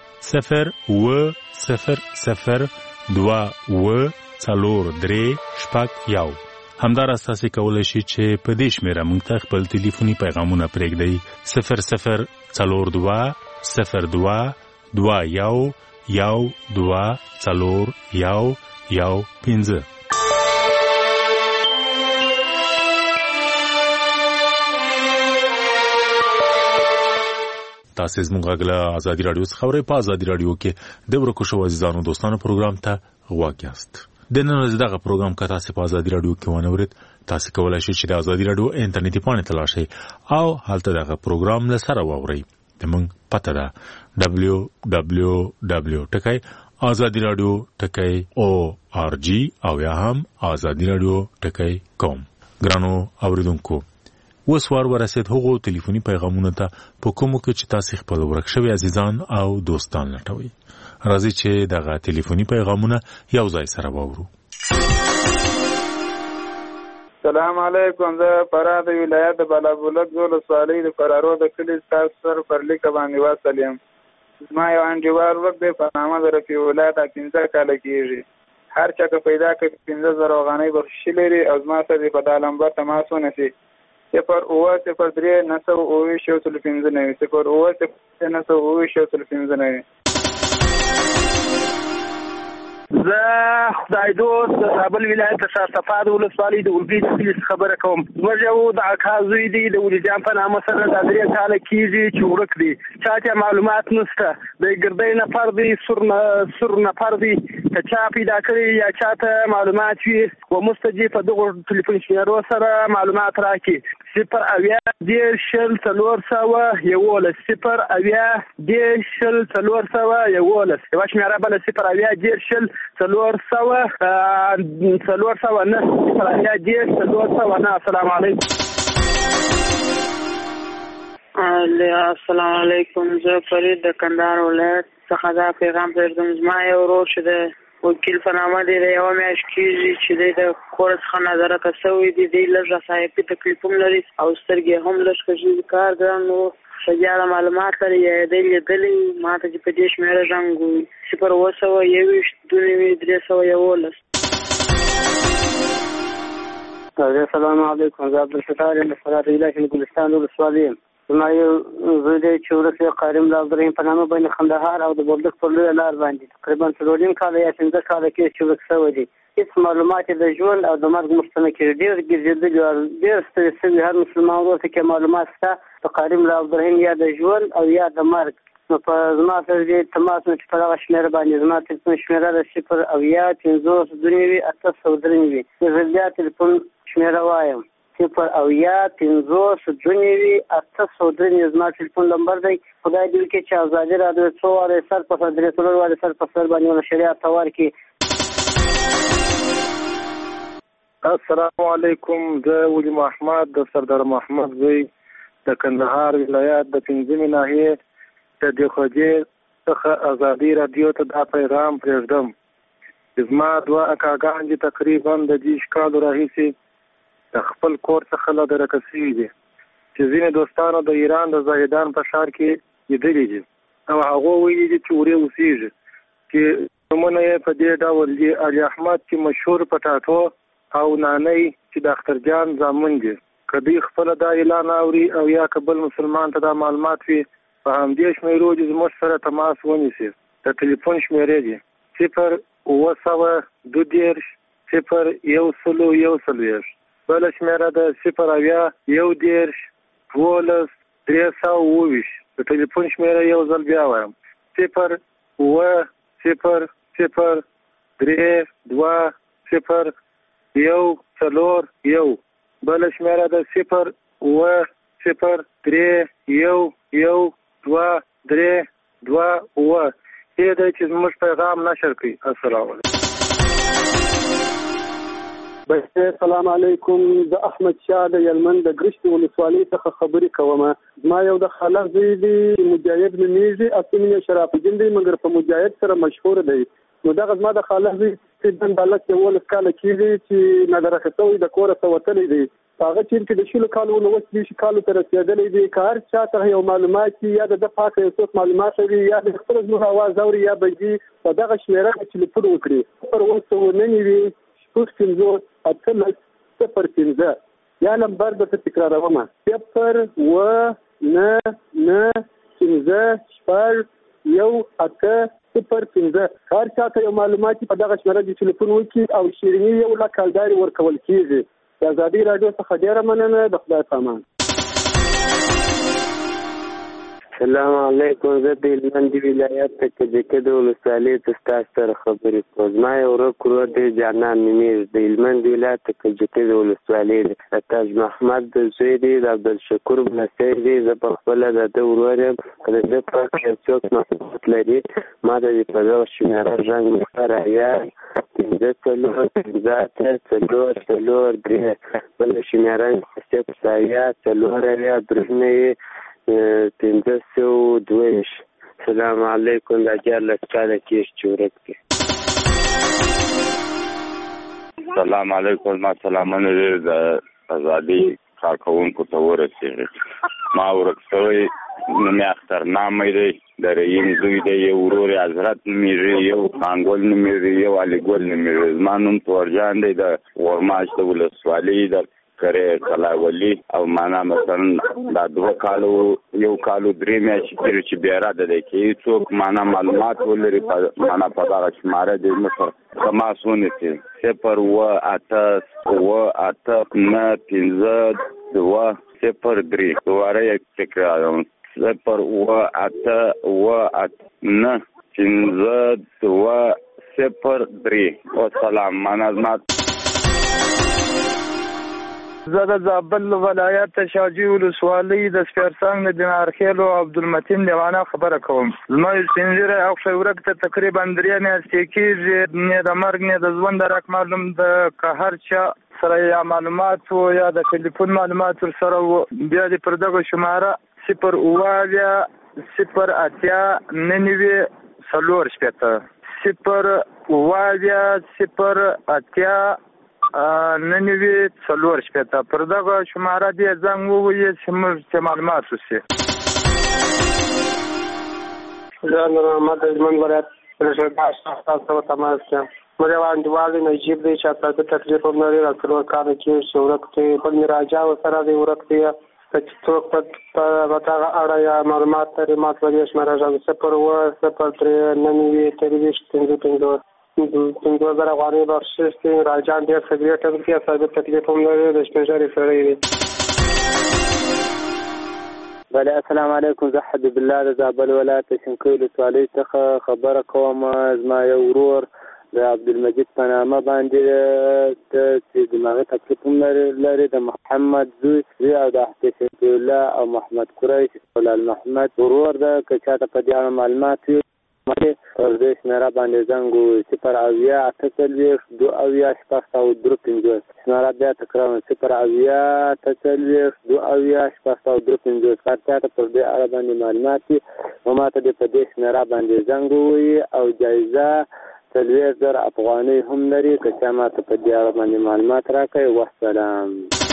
02004 همداراز تاسو کولای شئ چې په دې شمیره موږ ته خپل ټلیفوني پیغامونه پرېږدئ 00221241115. تاسو زموږ غږ ازادي رادیو څخه اورئ. په ازادي رادیو کې د ورکو شو عزیزانو دوستانو پروګرام ته غواړئ یاست. د نن ورځې دغه پروګرام که تاسو په ازادي رادیو کې ونه اورئ، تاسو کولای شئ چې د ازادي رادیو انټرنیټي پاڼې ته لاړ شئ او هلته دغه پروګرام له سره واورئ. زموږ پته ده www.azadiradio.org او یا هم azadiradio.com. ګرانو اوریدونکو، اوس وار ورسید هغو ټلیفوني پیغامونو ته په کومو کې چې تاسو خپل ورک شوی عزیزان او دوستان لټوي. راځي چې دغه ټلیفوني پیغامونه یو ځای سره واورو. سلام علیکم، زه فراد ولایت بلابولک زول سوالی د فرارو د کلی تاسو سره پر لیک باندې واصل یم. زما یو انډیوال وخت دی په نامه د رفیع الله د 15 کاله کېږي. هر چا که پیدا کړي 15,000 افغانۍ بخښي لري او زما سره په دا نمبر تماس ونیسي 08003 زه خدای دوست د کابل ولایت شاهصفاد ولسوالۍ د اورګي کلي خبره کوم. زموږ یو د اکا زوی دی د ولیجان په نامه سره د 3 کاله کېږي چې ورک دی. چاته معلومات نشته، د ګردۍ نفر دی، سور نفر دی، که چا پیدا کړي یا چاته معلومات وي و مستجیب په دغه ټلیفون شمیرو سره معلومات راکړي. 0800411 یوه شمیره بله 0800411 السلام علیکم. السلام علیکم، زه فرید د کندهار ولایت څخه دا پیغام پرېږدم. زما یو ورور چې د وکیل په نامه دی د یوه میاشت کېږي چې دی د کور څخه نظارته شوی دی. دی لږ صحافي تکلیف هم لري او سترګې هم لږ کږي، کار ګران و. شجاعه معلومات لري یا دی لیدلی ما ته چې په دې شمېره زنګ ووي 02022 السلام علیکم، زه عبدالستار یم د فرات ولایت ګلستان ولسوالۍ یم. زما یو زوی دی چې ورک دی قارم عبدالرحیم په نامه بین کندهار او د بولدک پر لویه لار باندې تقریبا 4 کاله یا 15 کاله کې چې ورک شوی دی. هېڅ معلومات د ژوند او د مرګ مخته نه کېږي. ډېر ګرځېدلي او ډېر ستړي شوي هر مسلمان ورور ته کې معلومات شته د قارم عبدالرحیم یا د ژوند او یا د مرګ. نو په زما سره دې تماس نه چې په دغه شمېره باندې زما تلیفون شمېره ده 08052 زه بیا تلیفون شمېره وایم 08052 زما تلیفون نمبر دی. خدای دې وکړي چې ازادي رادیو څو وارې سر په سر درې څلور وارې سر په سر باندې نشریات ته ورکړي. السلام علیکم، زه ولی محمد د سردار محمد زوی د کندهار ولایت د 5 ناحیې د دیخوجې څخه ازادي رادیو ته دا پیغام پرېږدم. زما 2 اکاګان دي تقریبا د 10 کالو راهیسې د خپل کور څخه له درکه شوي دي چې ځینې دوستانو د ایران د زاهدان په ښار کې لیدلي دي او هغو ویلي دي چې ورې اوسېږي چې نمونه یې په دې ډول دي: علي احمد چې مشهور پټاټو او نانی چې د اختر جان زامن دي. که دوی خپله دا اعلان اوري او یا که بل مسلمان ته دا معلومات وي، په همدې شمېرو دې زموږ سره تماس ونیسي. د ټلیفون شمېرې دي 0-922 0-140. بله شمېره ده 0-11 12-320. د ټلیفون شمېره یو ځل بیا وایم 0-0-0-3-2-0-1-4-1. بله شمېره ده 0-0-3-1-2-3-2. دې دی چې زموږ پیغام نشر کړي. السلام علیکم. السلام علیکم. د احمد شاه د یلمن د ګرشت ولسوالۍ څخه خبرې کوم. ما یو د خاله زوی دی، مجاهد نومیږي، اسمه شرف الدین دی، مګر په مجاهد سره مشهور دی. نو دغه زما د خاله زوی چې د بلک یو لکاله کېږي چې نظر اخیستوي د کوره څه وتلی دی. هغه چې د شلو کالو نو وس دي کالو ته رسیدلی دی. که هر چا ته یو معلومات یا د پاکه یو څه معلومات وي یا د خپل زموږ आवाज اوري یا بجې په دغه شمیره کې ټلیفون وکړي پر وسو وننوي 0-5-0-15 یا نمبر د تکرارومه 0-9-9-15-0-8-0-15. هر چا ته یو معلومات په دغه شمیره کې ټلیفون وکړي او شیرینی یو لکالداري ورکول کیږي. د ازادي راډیو څخه ډیره مننه. د خدای پامان. السلام علیکم. زه د هلمند ولایت د کجکي ولسوالۍ څخه ستاسو سره خبرې کوم. زما یو ورور دی جانان نومیږي، د هلمند ولایت د کجکي ولسوالۍ دی. تاج محمد د زوی دی، د عبدالشکور بلسی دی. زه په خپله د ده ورور یم. که د ده په هکله یو څوک معلومات لري ما ته دې په دغه شمېره زنګ وکړه. رایه 5-4-4-3. بله شمېره 0-4-4-3. 522. السلام علیکم. دا جارلس کاله کېږي چې ورک دی. السلام علیکم. ما سلامونه د ازادي کارکوونکو ته ورسېږي. ما ورک شوی نوم یې اخترنامه دی، د رحیم زوی دی. یو ورور یې حضرت نومیږي، یو خانګل نومیږي، یو عليګل نومیږي. زما نوم تورجان دی، د غورماش د ولسوالۍ د کرے کلاولی. او معنا مثلا دا 2 کالو 1 کالو 3 میاشتې تېرې چې بیا راده دی کې څوک معنا معلومات ولري معنا په دغه شماره دی مثلا تماس ونیسي 0-8-9-15-2-0-3. دوباره یک تکراروم 0-8-9-15-2-0-3. والسلام. منظمات. زه د زابل ولایت شاجوی ولسوالۍ د سپیرڅنګ د دینارخیلو عبدالمتین لیوانه خبره کوم. زما سپینږیری او ورک ته تقریبا 3 میاشتې کېږي. نه د مرګ نه د ژوند درک معلوم ده. که هر چا سره یا معلومات و یا د ټلیفون معلومات ورسره و بیا دې پر دغه شماره 0-8-0-8-9-4 پر دغه شماره دې زنګ ووهي چې موږ ته معلومات وشي. زه نور محمد د هلمند ولایت تاسو ته تماس کوم. مې انډیوال نجیب دی چې تاسو ته تکلیف هم لري. راڅلور کاله کېږي چې ورک دی. بل مې راجا ورسره دی ورک دی. چې څوک په دغه اړه یا معلومات لري ما ته ولیږي شمېره 0-0-3-9-5-5 5,000 افغانۍ بخشش دی. راجان ډېر سګرېټ هم کوي، ثابت تکلیف هم لري، د سپینږیري سړی دی. بله السلام علیکم. زه حبیب الله د زابل ولایت شینکۍ ولسوالۍ څخه خبره کوم. زما یو ورور د عبدالمجید په نامه باندې چې دماغي تکلیف هم لري، د محمد زوی او د احتساب الله او محمد قریش ولال محمد ورور ده. که چاته په دې اړه معلومات وي پر دې شمېره باندې زنګ ووهي 0-8-2-0-5 شمېره بیا تکراروم 0-8-2-0-5 هر چاته پر دې اړه باندې معلومات وي نو ما ته دې په دې شمېره باندې زنګ ووهي او جایزه 40,000 افغانۍ هم لري. که چا ما ته په دې اړه باندې معلومات راکړي. والسلام.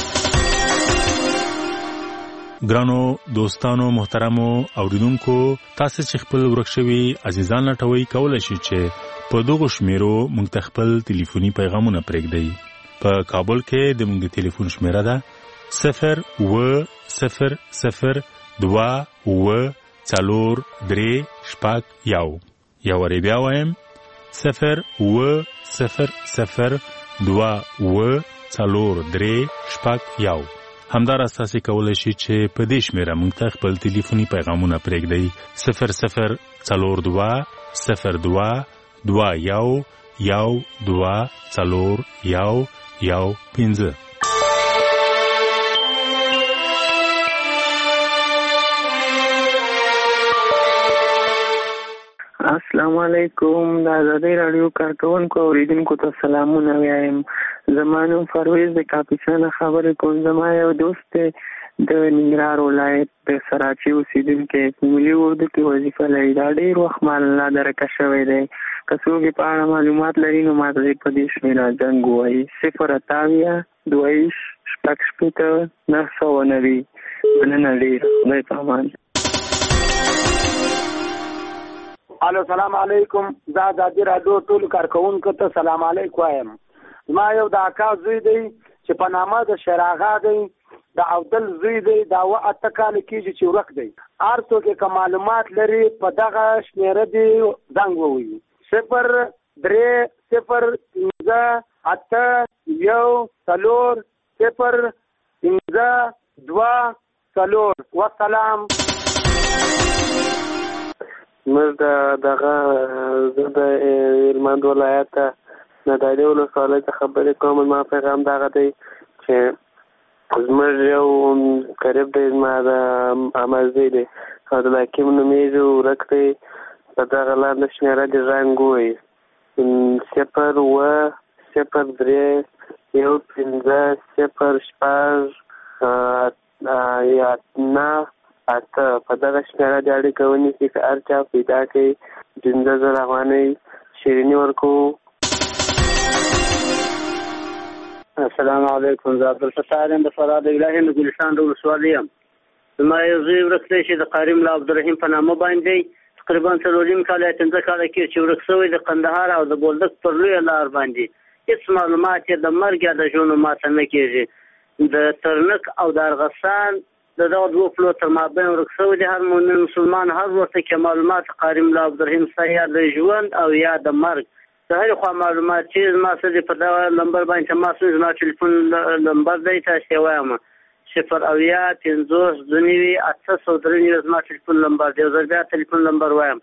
ګرانو دوستانو محترمو اوریدونکو، تاسو چې خپل ورک شوي عزیزان لټوي کولای شئ چې په دغه شمیرو موږ ته خپل ټلیفوني پیغامونه پرېږدئ. په کابل کې د موږ د ټلیفون شمیره ده 08000243431. یو وری بیا وایم 08000243431. همدار اساسي کولای شي چې په دې شمیره موږ ته خپل ټلیفوني پیغامونه پرېږدئ 00221241115. السلام علیکم. د آزادۍ راډیو کارکونکو اوریدونکو ته سلامونه وایم. زما نوم پرویز د کاپیسا خبرې کوم. زما یو دوست د ننګرهار ولایت د سراچي اوسیدونکی ملي اردو کې وظیفه لري. دا ډېر وخت مال الله درکه شوی دی. که څوک یې په اړه معلومات لري نو ما ته په دې شمېره زنګ ووایي 08022680990. مننه ډېر. خدای په امان. الو سلام علیکم. زه آزادي راډیو ټول کارکونکو ته سلام علیکم وایم. ما یو د اکا زوی دی چې په نامه د شراغا دی، د عبدل زوی دی، دا 8 کال کېږي چې ورک دی. هر څوک که معلومات لري په دغه شمېره دی زنګ ووهي 03-0-8-1-0-0-2. والسلام. موږ دغه زه د هلمند ولایت نه د علي ولسوالۍ څخه خبرې کوم. ما پیغام دغه دی چې زموږ یو قریب دی، زما د امازدی دی او د حکیم نومیږي، ورک دی. په دغه لاندې شمېره دې زنګ ووایي 0-1-0-3-0-6-8. په دغه شمېره د اړیکه ونیسي. که هر چا پیدا کوي 15,000 افغانۍ شیریني ورکوو. السلام علیکم. زه عبدالفتاح یم د فراد الهي د ګلستان د ولسوالۍ یم. زما یو زوی ورک دی چې د قاري ملا عبدالرحیم په نامه باندې تقریبا 4 کاله 15 کاله کې چې ورک شوی د قندهار او د بولدک پر لویه لار باندې. هېڅ معلومات یې د مرګ یا د ژوند ماته نه کېږي. د ترنک او د ارغستان د دغه دوه پلو تر مابین ورک شوی دی. هر مؤمن مسلمان هر ورته کې معلومات قاري ملا عبدالرحیم څخه یا د ژوند او یا د مرګ د هرې خوا معلومات چې زما سره په دغه نمبر باندې تماس وکړي. زما ټلیفون نمبر دی، تاسې یې وایم 0-50-803 زما ټلیفون نمبر دی. زه بیا ټلیفون نمبر وایم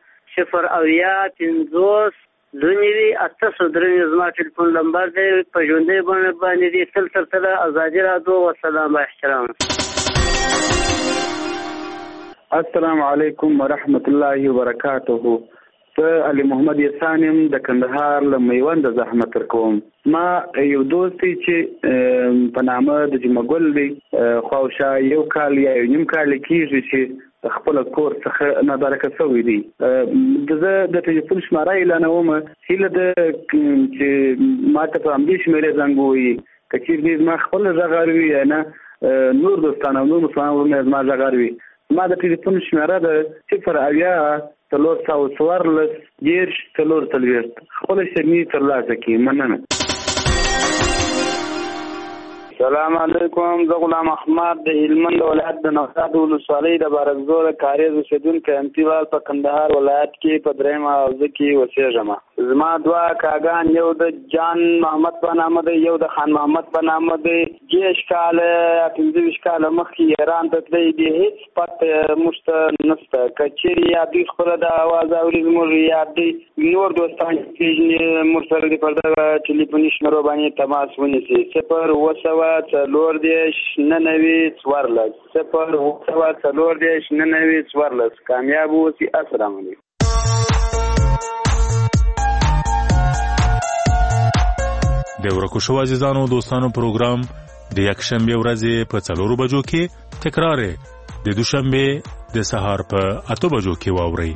0-50-803 زما ټلیفون نمبر دی. په ژوندۍ باندې دی تل تر تله آزادي راډیو. والسلام احترام. السلام علیکم ورحمت الله وبرکاته. زه علي محمد یسان یم د کندهار له میوند زحمت کوم. ما یو دوست چې په نامه د جمعګل دی، خواوشا یو کال یا یو نیم کال کېږي چې خپل کور څخه نادرکه شوی دی. زه د ټلیفون شماره اعلانوم هیله ده چې ما ته په همدې شمېرې زنګ ووایي. که چېرې زما خپل غږ اوري یا نه نور دوستان او نور مسلمان ورونه زما غږ اوري. ما د ټلیفون شماره ده 0-80-314-10-4 خپل شرنی ترلاسه کړئ. مننه. سلام علیکم. زه غلام احمد د هلمند ولایت د نوشاد ولسوالۍ د بارکزور کاریز اوسیدونکی انتیوال په کندهار ولایت کې په 3 حوزه کې اوسېږم. زما 2 کاګان، یو د جان محمد په نامه دی، یو د خان محمد په نامه دی. 20 کاله 15 کاله مخکې ایران ته تللی دی. هېڅ پته موږ ته نشته. که چېرې یا دوی خپله د اواز اوري زموږ یا دوی نور دوستان پېژني موږ سره دې پر دغه ټلیفوني شمېرو باندې تماس ونیسي 0-7-4-14-99-14 کامیاب اوسئ. السلام علیکم. د ورکو شو عزیزانو دوستانو پروګرام د یکشنبه ورځې په 4 بجو کې تکرار د دوشنبه د سهار په 8 بجو کې واوري.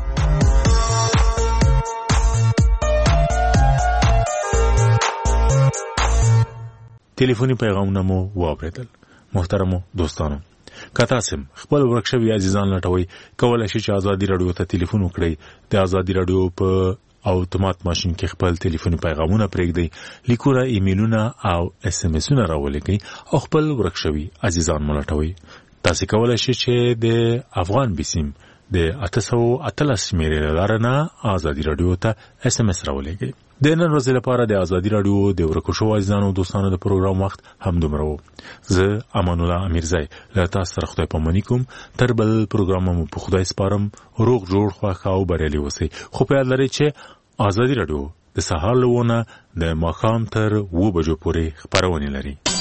ټلیفوني پیغامونه مو واوریدل. محترمو دوستانو، کته سم خپل ورکشوي عزیزان لټوي کولای شي چې آزادي رادیو ته ټلیفون وکړي. د آزادي رادیو په اتومات ماشين کې خپل ټلیفوني پیغامونه پرېږدئ، لیکونه، ایمیلونه او اس ام اسونه راولېږئ او خپل ورک شوي عزیزان ملټوئ. تاسو کولای شئ چې د افغان بسیم د 818 شمیرې له لارې نه ازادي راډیو ته اس ام اس راولېږئ. د نن ورځې لپاره د ازادي راډیو د ورکو شوو عزیزانو او دوستانو د پروګرام وخت همدومره و. زه امان الله امیرزی له تاسو سره خدای پاماني کوم. تر بل پروګرام مو په خدای سپارم. روغ جوړ خوښ او بریالي اوسئ. خو په یاد لرئ چې ازادي راډیو د سهار له 9 د ماښام تر 2 بجو پورې خپرونې لري.